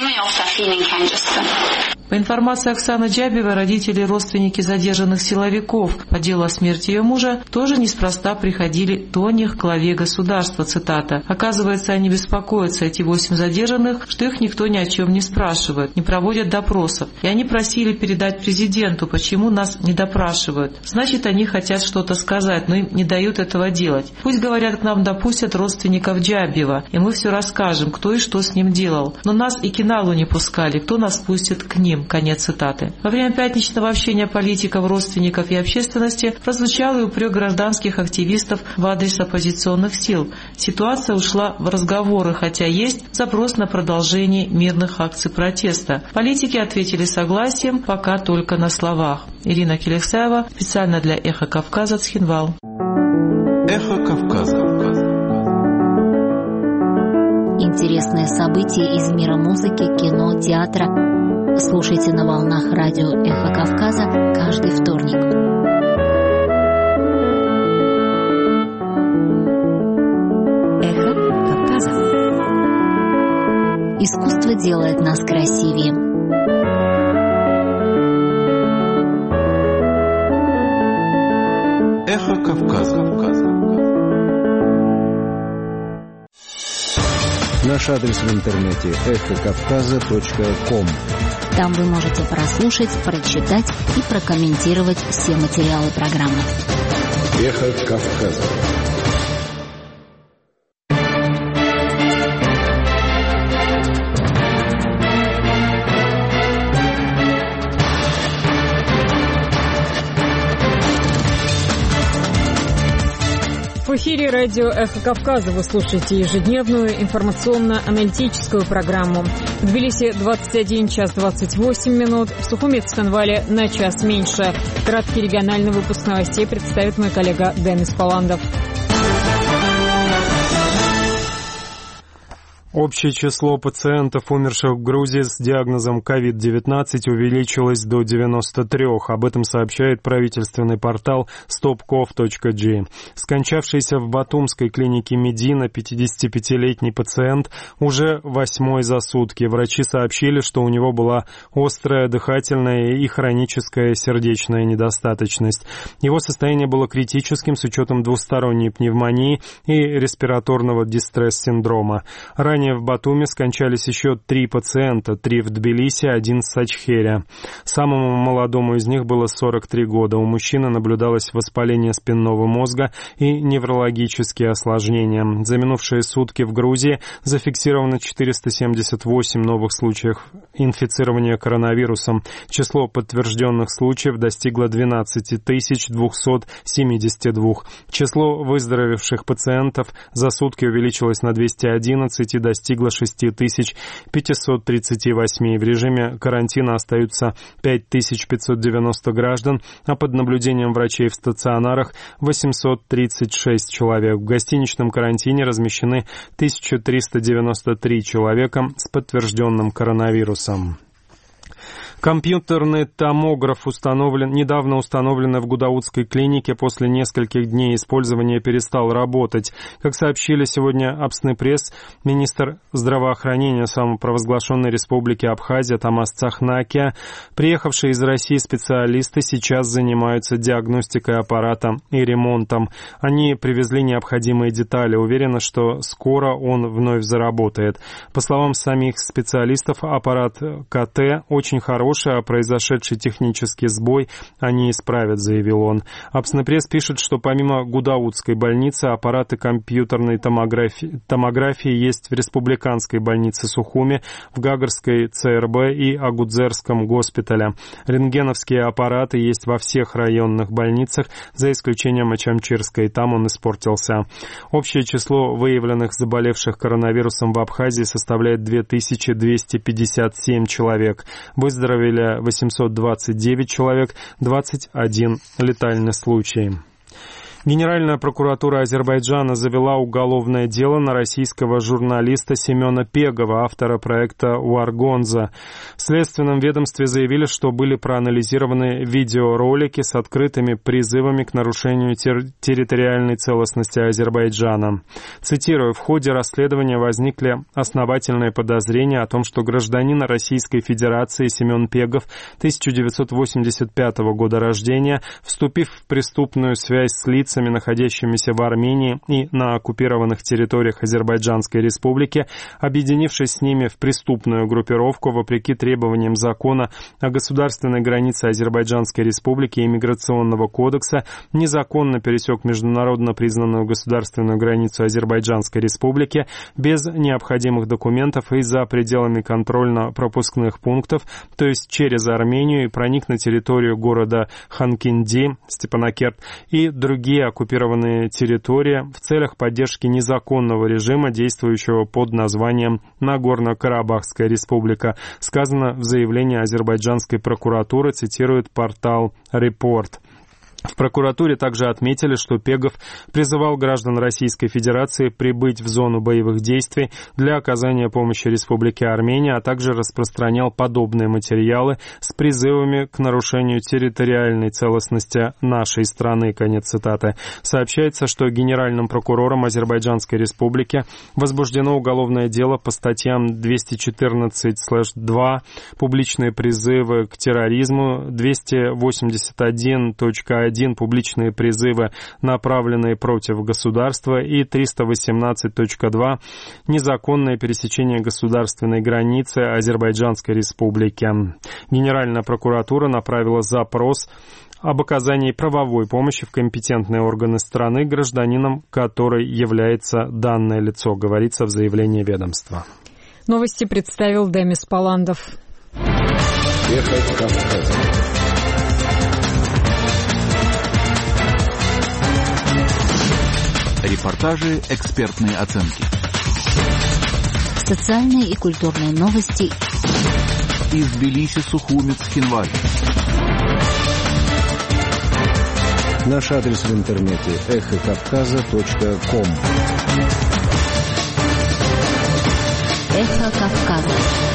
По информации Оксаны Джабиевой, родители и родственники задержанных силовиков по делу о смерти ее мужа тоже неспроста приходили до них к главе государства, цитата. Оказывается, они беспокоятся, эти восемь задержанных, что их никто ни о чем не спрашивает, не проводят допросов. И они просили передать президенту, почему нас не допрашивают. Значит, они хотят что-то сказать, но им не дают этого делать. Пусть, говорят, к нам допустят родственников Джабиева, и мы все расскажем, кто и что с ним делал. Но нас и к Иналу не пускали, кто нас пустит к ним. Конец цитаты. Во время пятничного общения политиков, родственников и общественности прозвучал и упрек гражданских активистов в адрес оппозиционных сил. Ситуация ушла в разговоры, хотя есть запрос на продолжение мирных акций протеста. Политики ответили согласием, пока только на словах. Ирина Келексаева, специально для «Эхо Кавказа», Цхинвал. «Эхо Кавказа». Интересные события из мира музыки, кино, театра. Слушайте на волнах радио «Эхо Кавказа» каждый вторник. Эхо Кавказа. Искусство делает нас красивее. Эхо Кавказа. Наш адрес в интернете эхо кавказа точка ком. Там вы можете прослушать, прочитать и прокомментировать все материалы программы. Эхо Кавказа. В эфире радио «Эхо Кавказа» вы слушаете ежедневную информационно-аналитическую программу. В Тбилиси двадцать один час двадцать восемь минут, в Сухуми, Цхинвале на час меньше. Краткий региональный выпуск новостей представит мой коллега Денис Паландов. Общее число пациентов, умерших в Грузии с диагнозом ковид девятнадцать, увеличилось до девяноста трёх. Об этом сообщает правительственный портал stopkov точка джи. Скончавшийся в батумской клинике Медина пятидесятипятилетний пациент уже восьмой за сутки. Врачи сообщили, что у него была острая дыхательная и хроническая сердечная недостаточность. Его состояние было критическим с учетом двусторонней пневмонии и респираторного дистресс-синдрома. Ранее в Батуми скончались еще три пациента, три в Тбилиси, один в Сачхере. Самому молодому из них было сорок три года. У мужчины наблюдалось воспаление спинного мозга и неврологические осложнения. За минувшие сутки в Грузии зафиксировано четыреста семьдесят восемь новых случаев инфицирования коронавирусом. Число подтвержденных случаев достигло двенадцать тысяч двести семьдесят два. Число выздоровевших пациентов за сутки увеличилось на двести одиннадцать и достигло шесть тысяч пятьсот тридцать восемь. В режиме карантина остаются пять тысяч пятьсот девяносто граждан, а под наблюдением врачей в стационарах восемьсот тридцать шесть человек. В гостиничном карантине размещены тысяча триста девяносто три человека с подтвержденным коронавирусом. Компьютерный томограф установлен, недавно установленный в Гудаутской клинике, после нескольких дней использования перестал работать. Как сообщили сегодня Апсны пресс, министр здравоохранения самопровозглашенной республики Абхазия Тамас Цахнакия, приехавшие из России специалисты сейчас занимаются диагностикой аппарата и ремонтом. Они привезли необходимые детали, уверены, что скоро он вновь заработает. По словам самих специалистов, аппарат КТ очень хороший, а произошедший технический сбой они исправят, заявил он. Апснепресс пишет, что помимо Гудаутской больницы аппараты компьютерной томографии, томографии есть в Республиканской больнице Сухуми, в Гагарской ЦРБ и Агудзерском госпитале. Рентгеновские аппараты есть во всех районных больницах, за исключением Ачамчирской, там он испортился. Общее число выявленных заболевших коронавирусом в Абхазии составляет две тысячи двести пятьдесят семь человек. Выздоровели восемьсот двадцать девять человек, двадцать один летальный случай. Генеральная прокуратура Азербайджана завела уголовное дело на российского журналиста Семена Пегова, автора проекта «Уаргонза». В следственном ведомстве заявили, что были проанализированы видеоролики с открытыми призывами к нарушению тер- территориальной целостности Азербайджана. Цитирую, в ходе расследования возникли основательные подозрения о том, что гражданин Российской Федерации Семен Пегов, тысяча девятьсот восемьдесят пятого года рождения, вступив в преступную связь с лицами, находящимися в Армении и на оккупированных территориях Азербайджанской Республики, объединившись с ними в преступную группировку, вопреки требованиям закона о государственной границе Азербайджанской Республики и Миграционного кодекса, незаконно пересек международно признанную государственную границу Азербайджанской Республики без необходимых документов и за пределами контрольно-пропускных пунктов, то есть через Армению, и проник на территорию города Ханкинди, Степанакерт, и другие оккупированные территории в целях поддержки незаконного режима, действующего под названием Нагорно-Карабахская республика, сказано в заявлении азербайджанской прокуратуры, цитирует портал «Репорт». В прокуратуре также отметили, что Пегов призывал граждан Российской Федерации прибыть в зону боевых действий для оказания помощи Республике Армения, а также распространял подобные материалы с призывами к нарушению территориальной целостности нашей страны. Конец цитаты. Сообщается, что генеральным прокурором Азербайджанской Республики возбуждено уголовное дело по статьям двести четырнадцать слэш два «Публичные призывы к терроризму», двести восемьдесят один точка один «Публичные призывы, направленные против государства» и триста восемнадцать точка два «Незаконное пересечение государственной границы Азербайджанской Республики». Генеральная прокуратура направила запрос об оказании правовой помощи в компетентные органы страны гражданинам, которой является данное лицо, говорится в заявлении ведомства. Новости представил Демис Паландов. Эхо Кавказа. Репортажи, экспертные оценки. Социальные и культурные новости. Из Тбилиси, Сухуми, Цхинвали. Наш адрес в интернете эхо кавказа точка ком. Кавказа.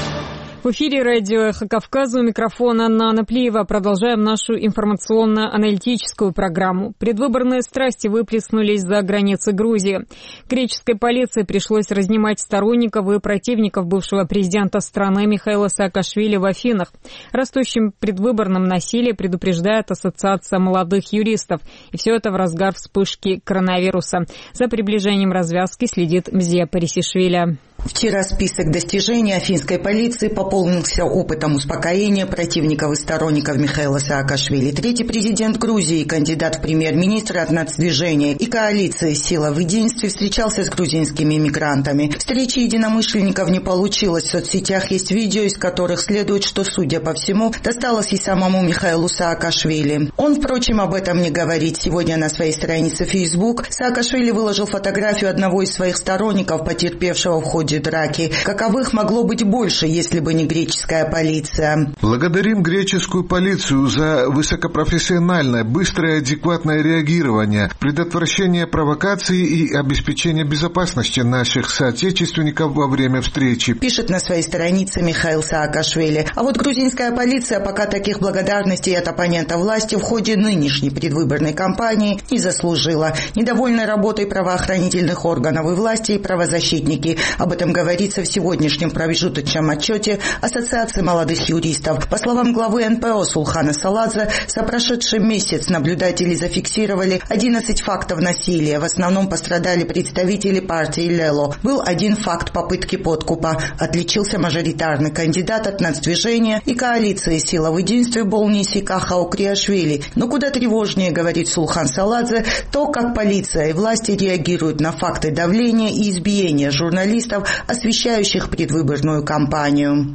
В эфире радио «Эхо Кавказа», у микрофона Анна Плиева. Продолжаем нашу информационно-аналитическую программу. Предвыборные страсти выплеснулись за границы Грузии. Греческой полиции пришлось разнимать сторонников и противников бывшего президента страны Михаила Саакашвили в Афинах. Растущим предвыборном насилии предупреждает Ассоциация молодых юристов. И все это в разгар вспышки коронавируса. За приближением развязки следит Мзия Парисишвили. Вчера список достижений афинской полиции пополнился опытом успокоения противников и сторонников Михаила Саакашвили. Третий президент Грузии, кандидат в премьер-министры от нацдвижения и коалиции «Сила в единстве» встречался с грузинскими мигрантами. Встречи единомышленников не получилось. В соцсетях есть видео, из которых следует, что, судя по всему, досталось и самому Михаилу Саакашвили. Он, впрочем, об этом не говорит. Сегодня на своей странице Facebook Саакашвили выложил фотографию одного из своих сторонников, потерпевшего в ходе драки. Каковых могло быть больше, если бы не греческая полиция? Благодарим греческую полицию за высокопрофессиональное, быстрое и адекватное реагирование, предотвращение провокаций и обеспечение безопасности наших соотечественников во время встречи. Пишет на своей странице Михаил Саакашвили. А вот грузинская полиция пока таких благодарностей от оппонента власти в ходе нынешней предвыборной кампании не заслужила. Недовольны работой правоохранительных органов и власти и правозащитники. Об этом говорится в сегодняшнем промежуточном отчете Ассоциации молодых юристов. По словам главы эн пэ о Сулхана Саладзе, за прошедший месяц наблюдатели зафиксировали одиннадцать фактов насилия. В основном пострадали представители партии Лело. Был один факт попытки подкупа. Отличился мажоритарный кандидат от нацдвижения и коалиции «Сила в единстве» Болниси Кахаукриашвили. Но куда тревожнее, говорит Сулхан Саладзе, то, как полиция и власти реагируют на факты давления и избиения журналистов, освещающих предвыборную кампанию.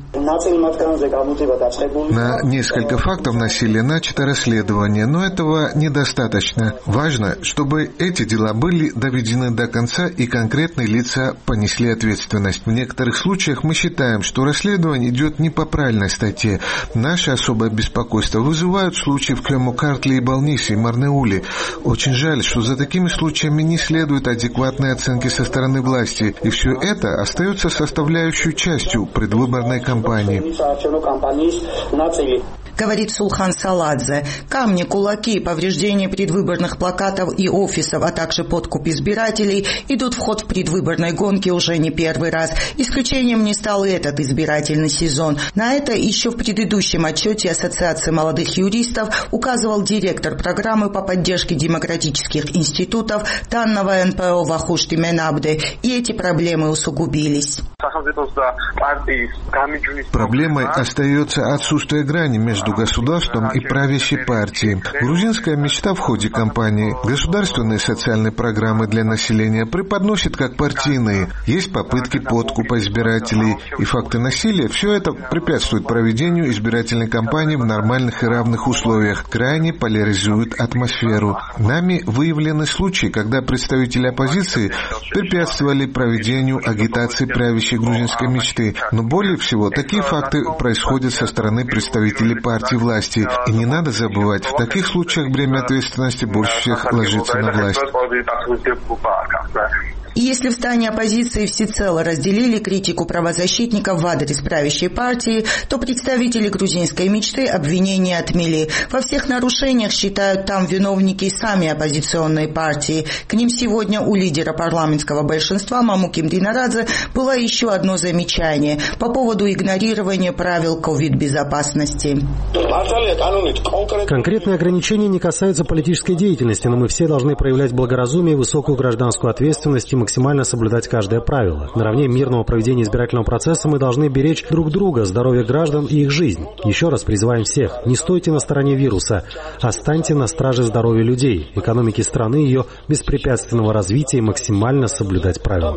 На несколько фактов насилия начато расследование, но этого недостаточно. Важно, чтобы эти дела были доведены до конца и конкретные лица понесли ответственность. В некоторых случаях мы считаем, что расследование идет не по правильной статье. Наше особое беспокойство вызывают случаи в Кемокартле и Болнисе, и Марнеуле. Очень жаль, что за такими случаями не следует адекватной оценки со стороны власти, и все это остается составляющей частью предвыборной кампании. Говорит Сулхан Саладзе. Камни, кулаки, повреждения предвыборных плакатов и офисов, а также подкуп избирателей идут в ход в предвыборной гонке уже не первый раз. Исключением не стал и этот избирательный сезон. На это еще в предыдущем отчете Ассоциации молодых юристов указывал директор программы по поддержке демократических институтов данного эн пэ о Вахушти Менабде. И эти проблемы усугубились. Проблемой остается отсутствие грани между государством и правящей партией. Грузинская мечта в ходе кампании. Государственные социальные программы для населения преподносят как партийные. Есть попытки подкупа избирателей и факты насилия. Все это препятствует проведению избирательной кампании в нормальных и равных условиях. Крайне поляризует атмосферу. Нами выявлены случаи, когда представители оппозиции препятствовали проведению агитации правящей грузинской мечты. Но более всего такие факты происходят со стороны представителей партии власти. И не надо забывать, в таких случаях бремя ответственности больше всех ложится на власть. И если в стане оппозиции всецело разделили критику правозащитников в адрес правящей партии, то представители грузинской мечты обвинения отмели. Во всех нарушениях считают там виновники сами оппозиционные партии. К ним сегодня у лидера парламентского большинства Мамуки Мдинарадзе было еще одно замечание по поводу игнорирования правил ковид-безопасности. Конкретные ограничения не касаются политической деятельности, но мы все должны проявлять благоразумие и высокую гражданскую ответственность и максимально соблюдать каждое правило. Наравне мирного проведения избирательного процесса мы должны беречь друг друга, здоровье граждан и их жизнь. Еще раз призываем всех, не стойте на стороне вируса, а станьте на страже здоровья людей, экономики страны, ее беспрепятственного развития и максимально соблюдать правила.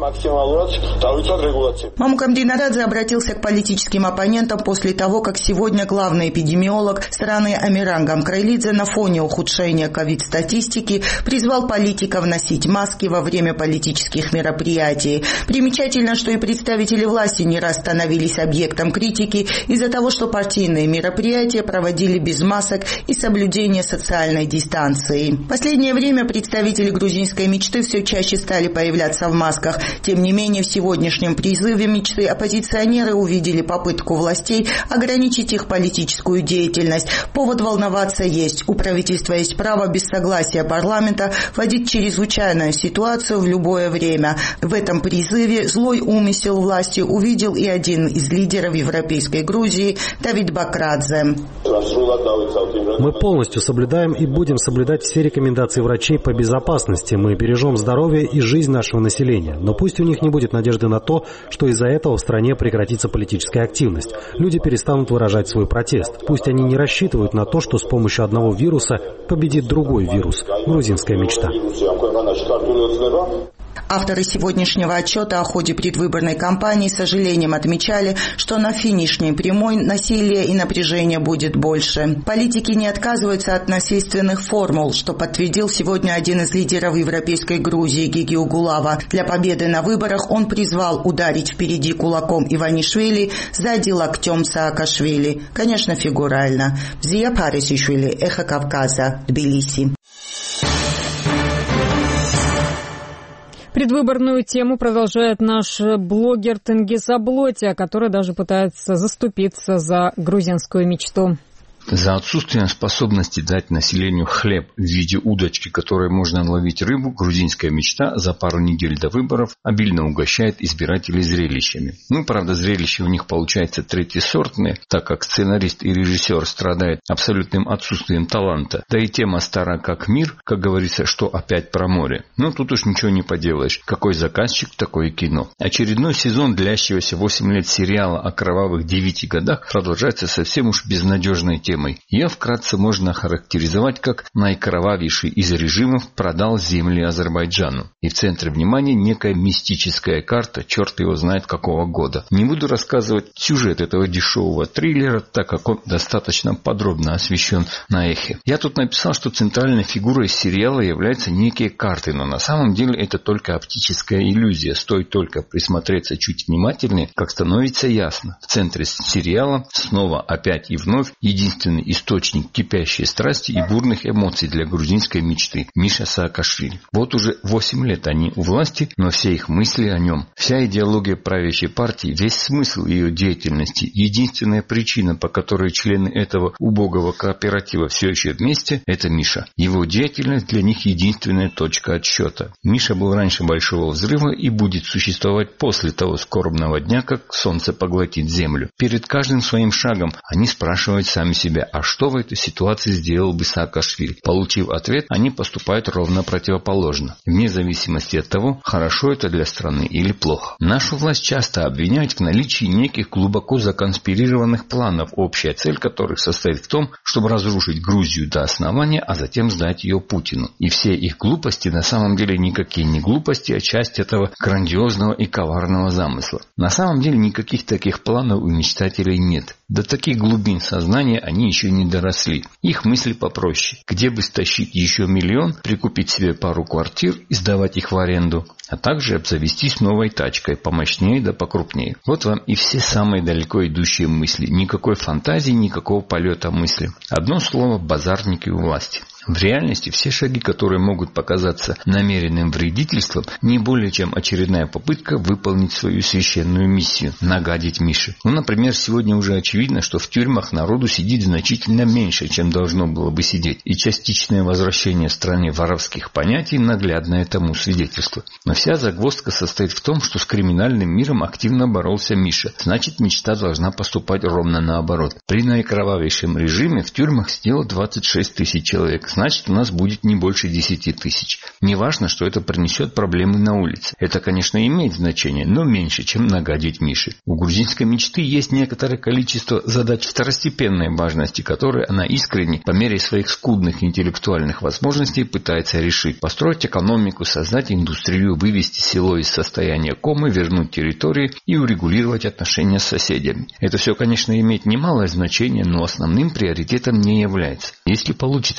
Мамука Мдинарадзе обратился к политическим оппонентам после того, как сегодня главный эпидемиолог страны Амиран Гамкрайлидзе на фоне ухудшения ковид-статистики призвал политиков носить маски во время политических таких мероприятий. Примечательно, что и представители власти не раз становились объектом критики из-за того, что партийные мероприятия проводили без масок и соблюдения социальной дистанции. В последнее время представители грузинской мечты все чаще стали появляться в масках. Тем не менее, в сегодняшнем призыве мечты оппозиционеры увидели попытку властей ограничить их политическую деятельность. Повод волноваться есть. У правительства есть право без согласия парламента вводить чрезвычайную ситуацию в любое время. В этом призыве злой умысел власти увидел и один из лидеров Европейской Грузии Давид Бакрадзе. Мы полностью соблюдаем и будем соблюдать все рекомендации врачей по безопасности. Мы бережем здоровье и жизнь нашего населения. Но пусть у них не будет надежды на то, что из-за этого в стране прекратится политическая активность. Люди перестанут выражать свой протест. Пусть они не рассчитывают на то, что с помощью одного вируса победит другой вирус. Грузинская мечта. Авторы сегодняшнего отчета о ходе предвыборной кампании с сожалением отмечали, что на финишной прямой насилия и напряжения будет больше. Политики не отказываются от насильственных формул, что подтвердил сегодня один из лидеров Европейской Грузии Гиги Угулава. Для победы на выборах он призвал ударить впереди кулаком Иванишвили, сзади локтем Саакашвили. Конечно, фигурально. Зия Парисишвили, Эхо Кавказа, Тбилиси. Предвыборную тему продолжает наш блогер Тенгиз Аблотя, который даже пытается заступиться за грузинскую мечту. За отсутствием способности дать населению хлеб в виде удочки, которой можно ловить рыбу, грузинская мечта за пару недель до выборов обильно угощает избирателей зрелищами. Ну, правда, зрелища у них получаются третьесортные, так как сценарист и режиссер страдают абсолютным отсутствием таланта. Да и тема стара как мир, как говорится, что опять про море. Но тут уж ничего не поделаешь. Какой заказчик, такое кино. Очередной сезон длящегося восемь лет сериала о кровавых девяти годах продолжается совсем уж безнадежной темой. Ее вкратце можно характеризовать как наикровавейший из режимов продал земли Азербайджану. И в центре внимания некая мистическая карта, черт его знает какого года. Не буду рассказывать сюжет этого дешевого триллера, так как он достаточно подробно освещен на Эхе. Я тут написал, что центральной фигурой сериала являются некие карты, но на самом деле это только оптическая иллюзия. Стоит только присмотреться чуть внимательнее, как становится ясно. В центре сериала снова опять и вновь единственный источник кипящей страсти и бурных эмоций для грузинской мечты – Миша Саакашвили. Вот уже восемь лет они у власти, но все их мысли о нем. Вся идеология правящей партии, весь смысл ее деятельности, единственная причина, по которой члены этого убогого кооператива все еще вместе – это Миша. Его деятельность для них единственная точка отсчета. Миша был раньше Большого взрыва и будет существовать после того скорбного дня, как солнце поглотит землю. Перед каждым своим шагом они спрашивают сами себя, а что в этой ситуации сделал бы Саакашвили? Получив ответ, они поступают ровно противоположно, вне зависимости от того, хорошо это для страны или плохо. Нашу власть часто обвиняют в наличии неких глубоко законспирированных планов, общая цель которых состоит в том, чтобы разрушить Грузию до основания, а затем сдать ее Путину. И все их глупости на самом деле никакие не глупости, а часть этого грандиозного и коварного замысла. На самом деле никаких таких планов у мечтателей нет. До таких глубин сознания они еще не доросли. Их мысли попроще. Где бы стащить еще миллион, прикупить себе пару квартир и сдавать их в аренду, а также обзавестись новой тачкой, помощнее да покрупнее. Вот вам и все самые далеко идущие мысли. Никакой фантазии, никакого полета мысли. Одно слово – базарники у власти. В реальности все шаги, которые могут показаться намеренным вредительством, не более чем очередная попытка выполнить свою священную миссию – нагадить Мише. Ну, например, сегодня уже очевидно, что в тюрьмах народу сидит значительно меньше, чем должно было бы сидеть, и частичное возвращение в стране воровских понятий – наглядное тому свидетельство. Но вся загвоздка состоит в том, что с криминальным миром активно боролся Миша. Значит, мечта должна поступать ровно наоборот. При наикровавейшем режиме в тюрьмах сидело двадцать шесть тысяч человек. Значит, у нас будет не больше десяти тысяч. Неважно, что это принесет проблемы на улице. Это, конечно, имеет значение, но меньше, чем нагадить Мише. У грузинской мечты есть некоторое количество задач второстепенной важности, которые она искренне, по мере своих скудных интеллектуальных возможностей, пытается решить. Построить экономику, создать индустрию, вывести село из состояния комы, вернуть территории и урегулировать отношения с соседями. Это все, конечно, имеет немалое значение, но основным приоритетом не является. Если получится параллельно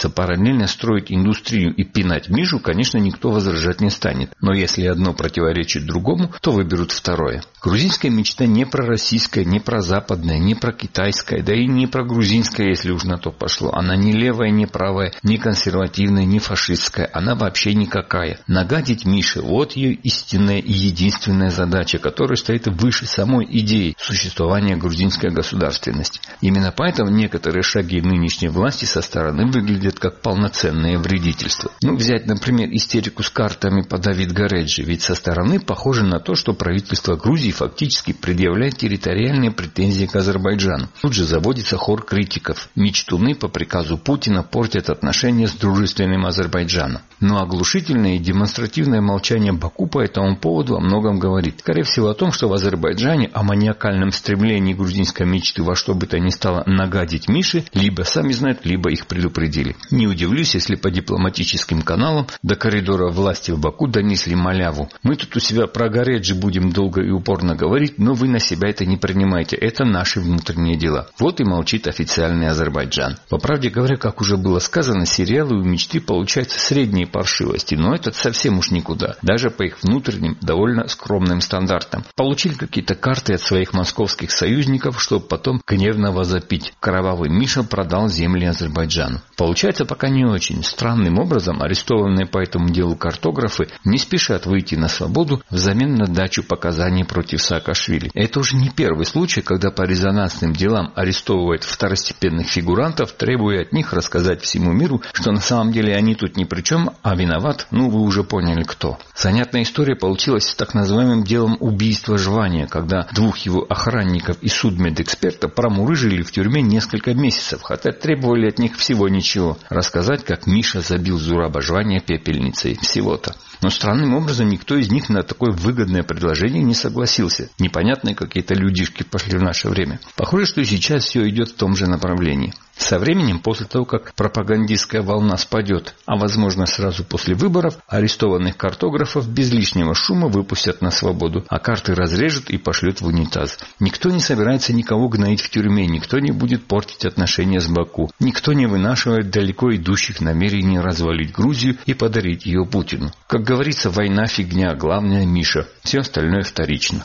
параллельно строить индустрию и пинать Мишу, конечно, никто возражать не станет. Но если одно противоречит другому, то выберут второе. Грузинская мечта не пророссийская, не прозападная, не про китайская, да и не про грузинская, если уж на то пошло. Она не левая, не правая, не консервативная, не фашистская. Она вообще никакая. Нагадить Мише – вот ее истинная и единственная задача, которая стоит выше самой идеи существования грузинской государственности. Именно поэтому некоторые шаги нынешней власти со стороны выглядят как полноценное вредительство. Ну, взять, например, истерику с картами по Давид Гареджи. Ведь со стороны похоже на то, что правительство Грузии фактически предъявляет территориальные претензии к Азербайджану. Тут же заводится хор критиков. Мечтуны по приказу Путина портят отношения с дружественным Азербайджаном. Но оглушительное и демонстративное молчание Баку по этому поводу о многом говорит. Скорее всего о том, что в Азербайджане о маниакальном стремлении грузинской мечты во что бы то ни стало нагадить Мише либо сами знают, либо их предупредили. Не удивлюсь, если по дипломатическим каналам до коридора власти в Баку донесли маляву. Мы тут у себя про Гареджи будем долго и упорно говорить, но вы на себя это не принимайте. Это наши внутренние дела. Вот и молчит официальный Азербайджан. По правде говоря, как уже было сказано, сериалы у мечты получаются средней паршивости, но этот совсем уж никуда. Даже по их внутренним, довольно скромным стандартам. Получили какие-то карты от своих московских союзников, чтобы потом гневно возопить. Кровавый Миша продал земли Азербайджану. Получается пока не очень. Странным образом арестованные по этому делу картографы не спешат выйти на свободу взамен на дачу показаний против Саакашвили. Это уже не первый случай, когда по резонансным делам арестовывают второстепенных фигурантов, требуя от них рассказать всему миру, что на самом деле они тут ни при чем, а виноват, ну вы уже поняли кто. Занятная история получилась с так называемым делом убийства Жвания, когда двух его охранников и судмедэксперта промурыжили в тюрьме несколько месяцев, хотя требовали от них всего ничего. Рассказать, как Миша забил Зураба Жвания пепельницей. Всего-то. Но странным образом никто из них на такое выгодное предложение не согласился. Непонятные какие-то людишки пошли в наше время. Похоже, что и сейчас все идет в том же направлении. Со временем, после того, как пропагандистская волна спадет, а возможно сразу после выборов, арестованных картографов без лишнего шума выпустят на свободу, а карты разрежут и пошлют в унитаз. Никто не собирается никого гноить в тюрьме, никто не будет портить отношения с Баку, никто не вынашивает далеко идущих намерений развалить Грузию и подарить ее Путину. Как говорится, война фигня, главное Миша, все остальное вторично.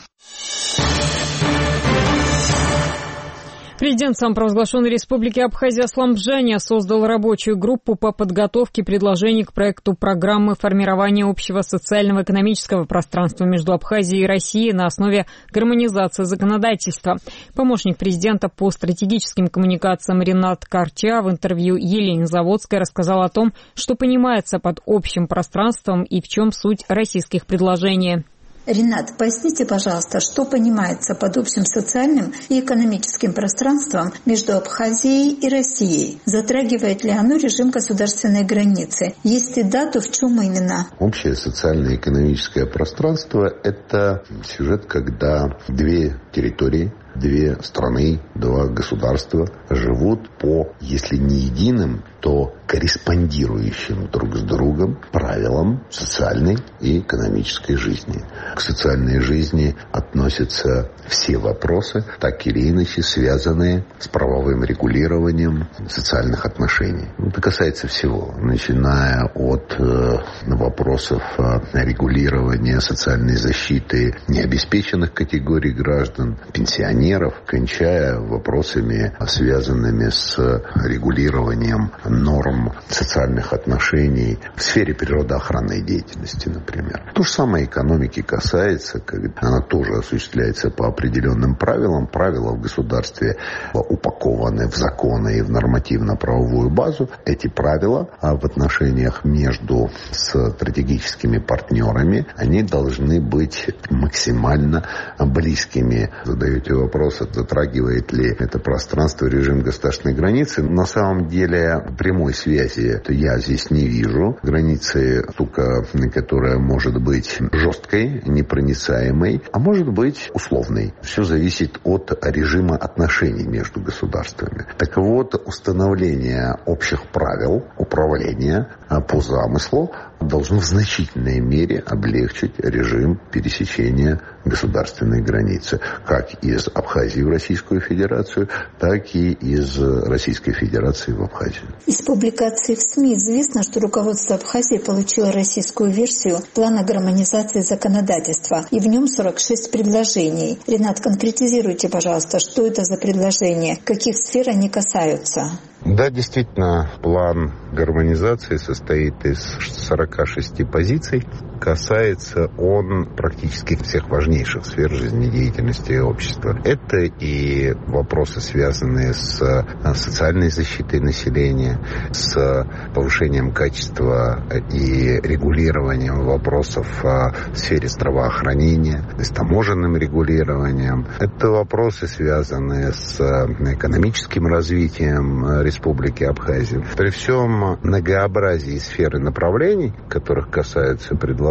Президент самопровозглашенной республики Абхазия Аслан Бжаня создал рабочую группу по подготовке предложений к проекту программы формирования общего социально-экономического пространства между Абхазией и Россией на основе гармонизации законодательства. Помощник президента по стратегическим коммуникациям Ринат Карча в интервью Елене Заводской рассказал о том, что понимается под общим пространством и в чем суть российских предложений. Ринат, поясните, пожалуйста, что понимается под общим социальным и экономическим пространством между Абхазией и Россией? Затрагивает ли оно режим государственной границы? Есть ли дату, в чем именно? Общее социальное и экономическое пространство – это сюжет, когда две территории, две страны, два государства живут по, если не единым, то корреспондирующим друг с другом правилам социальной и экономической жизни. К социальной жизни относятся все вопросы, так или иначе связанные с правовым регулированием социальных отношений. Это касается всего, начиная от э, вопросов э, регулирования социальной защиты необеспеченных категорий граждан, пенсионеров, кончая вопросами, связанными с регулированием норм социальных отношений в сфере природоохранной деятельности, например. То же самое экономики касается, когда она тоже осуществляется по определенным правилам. Правила в государстве упакованы в законы и в нормативно-правовую базу. Эти правила в отношениях между стратегическими партнерами, они должны быть максимально близкими. Задаете вопрос, затрагивает ли это пространство режим государственной границы. На самом деле прямой связи я здесь не вижу. Границы штука, которая может быть жесткой, непроницаемой, а может быть условной. Все зависит от режима отношений между государствами. Так вот, установление общих правил управления по замыслу должно в значительной мере облегчить режим пересечения государственной границы, как из Абхазии в Российскую Федерацию, так и из Российской Федерации в Абхазию. Из публикаций в СМИ известно, что руководство Абхазии получило российскую версию плана гармонизации законодательства, и в нем сорок шесть предложений. Ренат, конкретизируйте, пожалуйста, что это за предложения, каких сфер они касаются? Да, действительно, план гармонизации состоит из сорока шести позиций. Касается он практически всех важнейших сфер жизнедеятельности общества. Это и вопросы, связанные с социальной защитой населения, с повышением качества и регулированием вопросов в сфере здравоохранения, с таможенным регулированием. Это вопросы, связанные с экономическим развитием Республики Абхазия. При всем многообразии сфер и направлений, которых касаются предложения,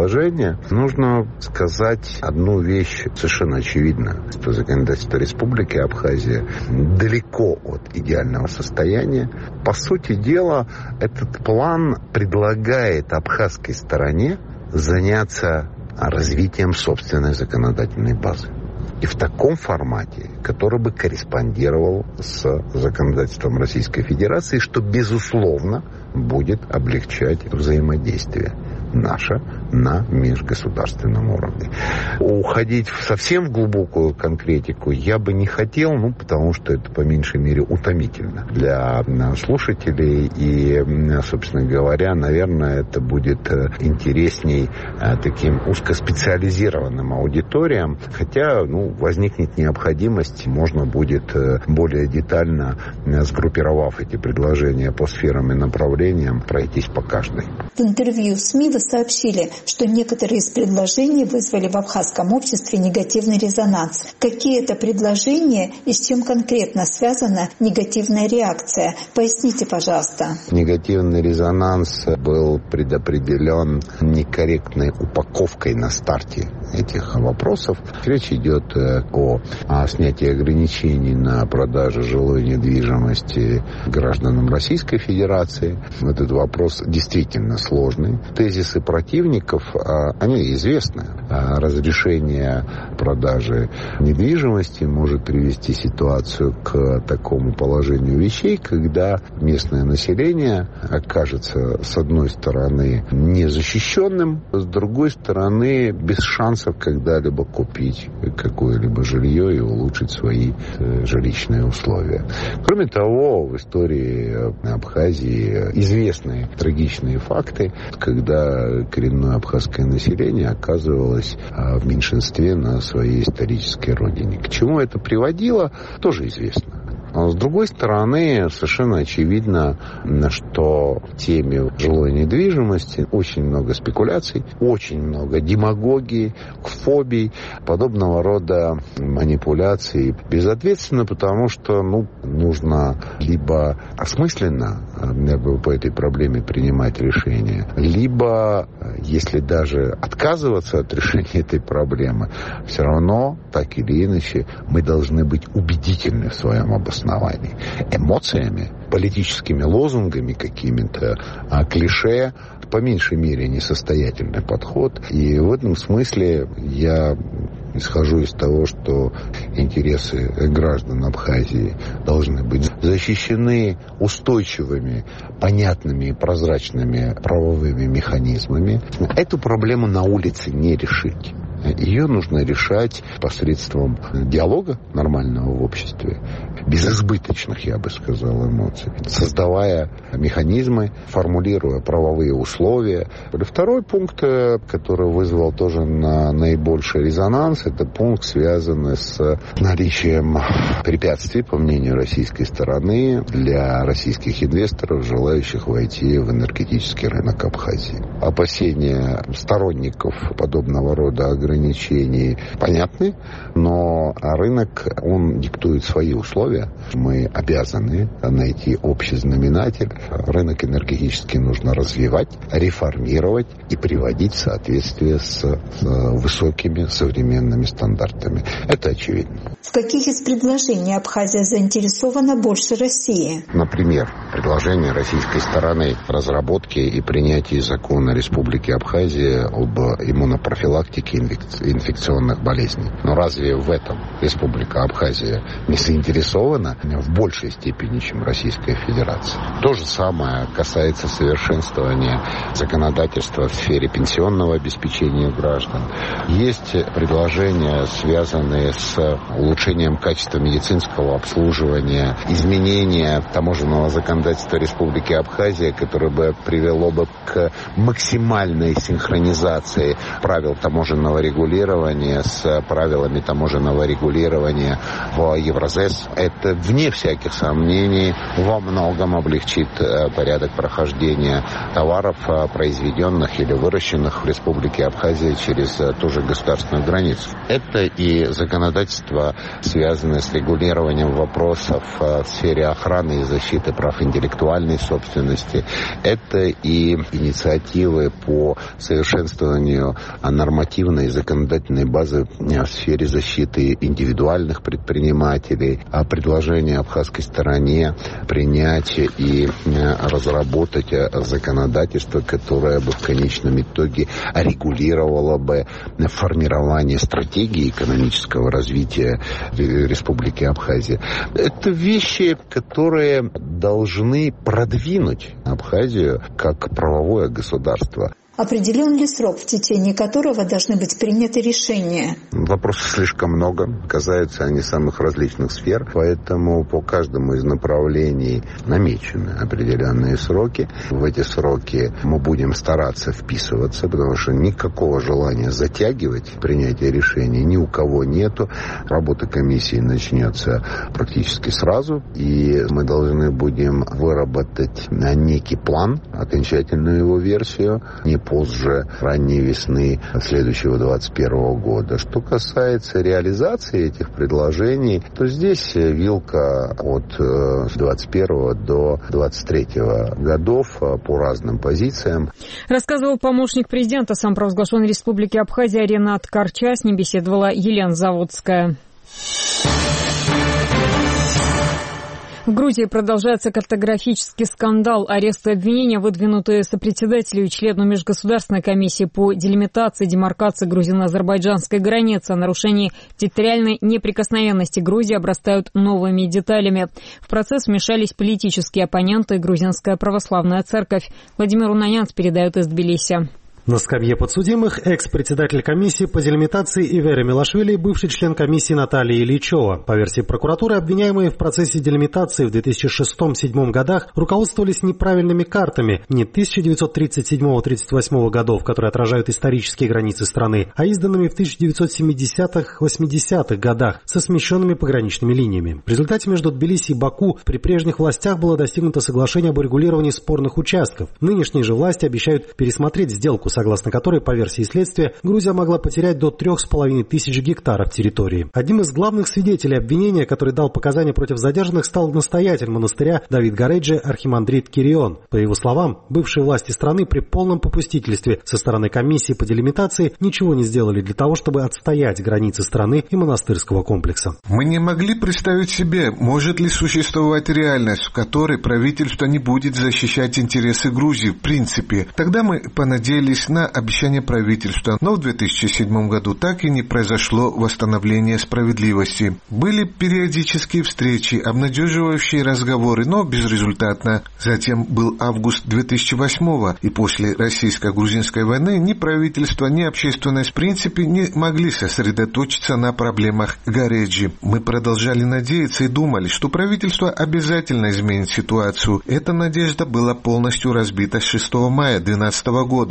нужно сказать одну вещь совершенно очевидно, что законодательство Республики Абхазия далеко от идеального состояния. По сути дела, этот план предлагает абхазской стороне заняться развитием собственной законодательной базы. И в таком формате, который бы корреспондировал с законодательством Российской Федерации, что, безусловно, будет облегчать взаимодействие наше на межгосударственном уровне. Уходить в совсем в глубокую конкретику я бы не хотел, ну, потому что это, по меньшей мере, утомительно для слушателей. И, собственно говоря, наверное, это будет интересней таким узкоспециализированным аудиториям. Хотя, ну, возникнет необходимость, можно будет более детально, сгруппировав эти предложения по сферам и направлениям, пройтись по каждой. В интервью в СМИ вы сообщили, что некоторые из предложений вызвали в абхазском обществе негативный резонанс. Какие это предложения и с чем конкретно связана негативная реакция? Поясните, пожалуйста. Негативный резонанс был предопределен некорректной упаковкой на старте этих вопросов. Речь идет о, о снятии ограничений на продажу жилой недвижимости гражданам Российской Федерации. Этот вопрос действительно сложный. Тезисы противников, они известны. Разрешение продажи недвижимости может привести ситуацию к такому положению вещей, когда местное население окажется, с одной стороны, незащищенным, с другой стороны, без шансов когда-либо купить какое-либо жилье и улучшить свои жилищные условия. Кроме того, в истории Абхазии известны трагичные факты, когда коренное абхазское население оказывалось в меньшинстве на своей исторической родине. К чему это приводило, тоже известно. Но, с другой стороны, совершенно очевидно, что в теме жилой недвижимости очень много спекуляций, очень много демагогии, фобий, подобного рода манипуляций. Безответственно, потому что ну, нужно либо осмысленно по этой проблеме принимать решения, либо, если даже отказываться от решения этой проблемы, все равно, так или иначе, мы должны быть убедительны в своем обосновании. Эмоциями, политическими лозунгами какими-то, а клише, по меньшей мере, несостоятельный подход. И в этом смысле я исхожу из того, что интересы граждан Абхазии должны быть защищены устойчивыми, понятными и прозрачными правовыми механизмами. Эту проблему на улице не решить. Ее нужно решать посредством диалога нормального в обществе, без избыточных, я бы сказал, эмоций, создавая механизмы, формулируя правовые условия. Второй пункт, который вызвал тоже на наибольший резонанс, это пункт, связанный с наличием препятствий, по мнению российской стороны, для российских инвесторов, желающих войти в энергетический рынок Абхазии. Опасения сторонников подобного рода ограничений ограничений понятны, но рынок, он диктует свои условия. Мы обязаны найти общий знаменатель. Рынок энергетический нужно развивать, реформировать и приводить в соответствие с высокими современными стандартами. Это очевидно. В каких из предложений Абхазия заинтересована больше России? Например, предложение российской стороны разработки и принятия закона Республики Абхазия об иммунопрофилактике инфекционных болезней. Но разве в этом Республика Абхазия не заинтересована в большей степени, чем Российская Федерация? То же самое касается совершенствования законодательства в сфере пенсионного обеспечения граждан. Есть предложения, связанные с улучшением качества медицинского обслуживания, изменения таможенного законодательства Республики Абхазия, которое бы привело бы к максимальной синхронизации правил таможенного регулирования с правилами таможенного регулирования в Евразес. Это, вне всяких сомнений, во многом облегчит порядок прохождения товаров, произведенных или выращенных в Республике Абхазия через ту же государственную границу. Это и законодательство, связанное с регулированием вопросов в сфере охраны и защиты прав интеллектуальной собственности. Это и инициативы по совершенствованию нормативной и законодательной базы в сфере защиты индивидуальных предпринимателей. А предложение абхазской стороне принять и разработать законодательство, которое бы в конечном итоге регулировало бы формирование стратегии экономического развития Республики Абхазия. Это вещи, которые должны продвинуть Абхазию как правовое государство. Определен ли срок, в течение которого должны быть приняты решения? Вопросов слишком много, касаются они самых различных сфер, поэтому по каждому из направлений намечены определенные сроки. В эти сроки мы будем стараться вписываться, потому что никакого желания затягивать принятие решений ни у кого нету. Работа комиссии начнется практически сразу, и мы должны будем выработать некий план, окончательную его версию, не позже ранней весны следующего двадцать первого года. Что касается реализации этих предложений, то здесь вилка от двадцать первого до двадцать третьего годов по разным позициям. Рассказывал помощник президента самопровозглашенной Республики Абхазия Ренат Карча. С ним беседовала Елена Заводская. В Грузии продолжается картографический скандал. Аресты и обвинения, выдвинутые сопредседателю и члену Межгосударственной комиссии по делимитации и демаркации грузино-азербайджанской границы о нарушении территориальной неприкосновенности Грузии, обрастают новыми деталями. В процесс вмешались политические оппоненты и Грузинская православная церковь. Владимир Унанянц передает из Тбилиси. На скамье подсудимых экс-председатель комиссии по делимитации Ивера Милашвили и бывший член комиссии Наталья Ильичева. По версии прокуратуры, обвиняемые в процессе делимитации в две тысячи шестом — две тысячи седьмом годах руководствовались неправильными картами не тысяча девятьсот тридцать седьмого — тридцать восьмого годов, которые отражают исторические границы страны, а изданными в тысяча девятьсот семидесятых — восьмидесятых годах со смещенными пограничными линиями. В результате между Тбилиси и Баку при прежних властях было достигнуто соглашение об урегулировании спорных участков. Нынешние же власти обещают пересмотреть сделку, согласно которой, по версии следствия, Грузия могла потерять до трех с половиной тысяч гектаров территории. Одним из главных свидетелей обвинения, который дал показания против задержанных, стал настоятель монастыря Давид Гареджи архимандрит Кирион. По его словам, бывшие власти страны при полном попустительстве со стороны комиссии по делимитации ничего не сделали для того, чтобы отстоять границы страны и монастырского комплекса. Мы не могли представить себе, может ли существовать реальность, в которой правительство не будет защищать интересы Грузии в принципе. Тогда мы понадеялись на обещание правительства, но в две тысячи седьмом году так и не произошло восстановление справедливости. Были периодические встречи, обнадеживающие разговоры, но безрезультатно. Затем был август две тысячи восьмого, и после российско-грузинской войны ни правительство, ни общественность в принципе не могли сосредоточиться на проблемах Гареджи. Мы продолжали надеяться и думали, что правительство обязательно изменит ситуацию. Эта надежда была полностью разбита шестого мая две тысячи двенадцатого года, когда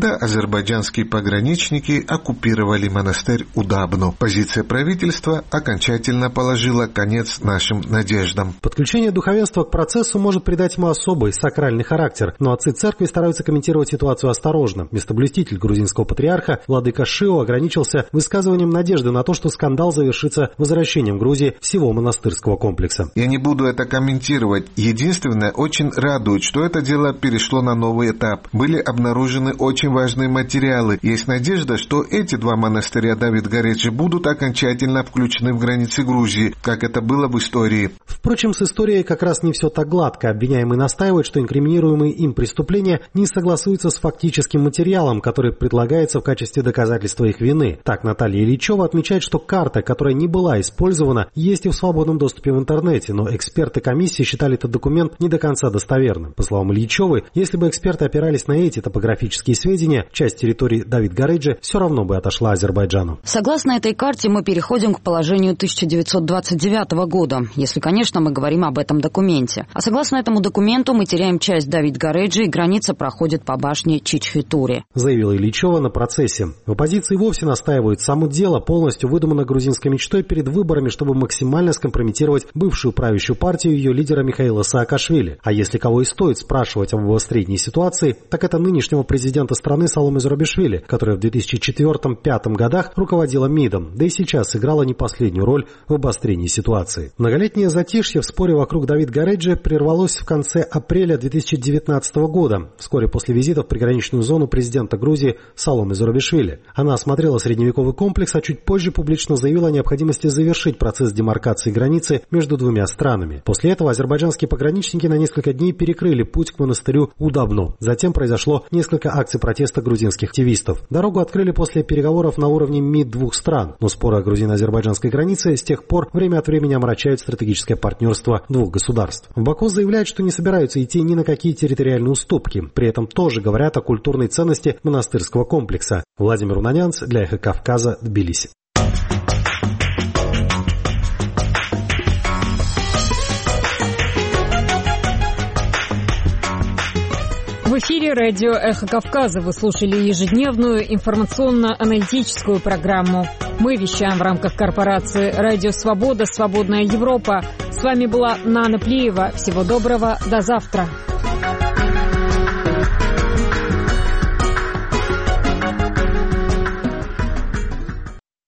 когда азербайджанские пограничники оккупировали монастырь Удабну. Позиция правительства окончательно положила конец нашим надеждам. Подключение духовенства к процессу может придать ему особый сакральный характер, но отцы церкви стараются комментировать ситуацию осторожно. Местоблюститель грузинского патриарха владыка Шио ограничился высказыванием надежды на то, что скандал завершится возвращением Грузии всего монастырского комплекса. Я не буду это комментировать. Единственное, очень радует, что это дело перешло на новый этап. Были обнаружены очень важные материалы. Есть надежда, что эти два монастыря Давид Гареджи будут окончательно включены в границы Грузии, как это было в истории. Впрочем, с историей как раз не все так гладко. Обвиняемый настаивает, что инкриминируемые им преступления не согласуются с фактическим материалом, который предлагается в качестве доказательства их вины. Так, Наталья Ильичева отмечает, что карта, которая не была использована, есть и в свободном доступе в интернете, но эксперты комиссии считали этот документ не до конца достоверным. По словам Ильичевой, если бы эксперты опирались на эти топографические сведения, часть территории Давид Гареджи все равно бы отошла Азербайджану. Согласно этой карте, мы переходим к положению тысяча девятьсот двадцать девятого года, если, конечно, мы говорим об этом документе. А согласно этому документу мы теряем часть Давид Гареджи, и граница проходит по башне Чичхитури, заявила Ильичева на процессе. В оппозиции вовсе настаивают, само дело полностью выдумано грузинской мечтой перед выборами, чтобы максимально скомпрометировать бывшую правящую партию и ее лидера Михаила Саакашвили. А если кого и стоит спрашивать об обострении ситуации, так это нынешнего президента страны Саломе Зурабишвили, которая в две тысячи четвёртом — две тысячи пятом годах руководила МИДом, да и сейчас сыграла не последнюю роль в обострении ситуации. Многолетнее затишье в споре вокруг Давид Гареджи прервалось в конце апреля две тысячи девятнадцатого года, вскоре после визита в приграничную зону президента Грузии Саломе Зурабишвили. Она осмотрела средневековый комплекс, а чуть позже публично заявила о необходимости завершить процесс демаркации границы между двумя странами. После этого азербайджанские пограничники на несколько дней перекрыли путь к монастырю Удабну. Затем произошло несколько акций протеста грузинских активистов. Дорогу открыли после переговоров на уровне МИД двух стран, но споры о грузино-азербайджанской границе с тех пор время от времени омрачают стратегическое партнерство двух государств. В Баку заявляют, что не собираются идти ни на какие территориальные уступки, при этом тоже говорят о культурной ценности монастырского комплекса. Владимир Унанянц для Эхо Кавказа, Тбилиси. В эфире радио «Эхо Кавказа». Вы слушали ежедневную информационно-аналитическую программу. Мы вещаем в рамках корпорации «Радио Свобода. Свободная Европа». С вами была Нана Плиева. Всего доброго. До завтра.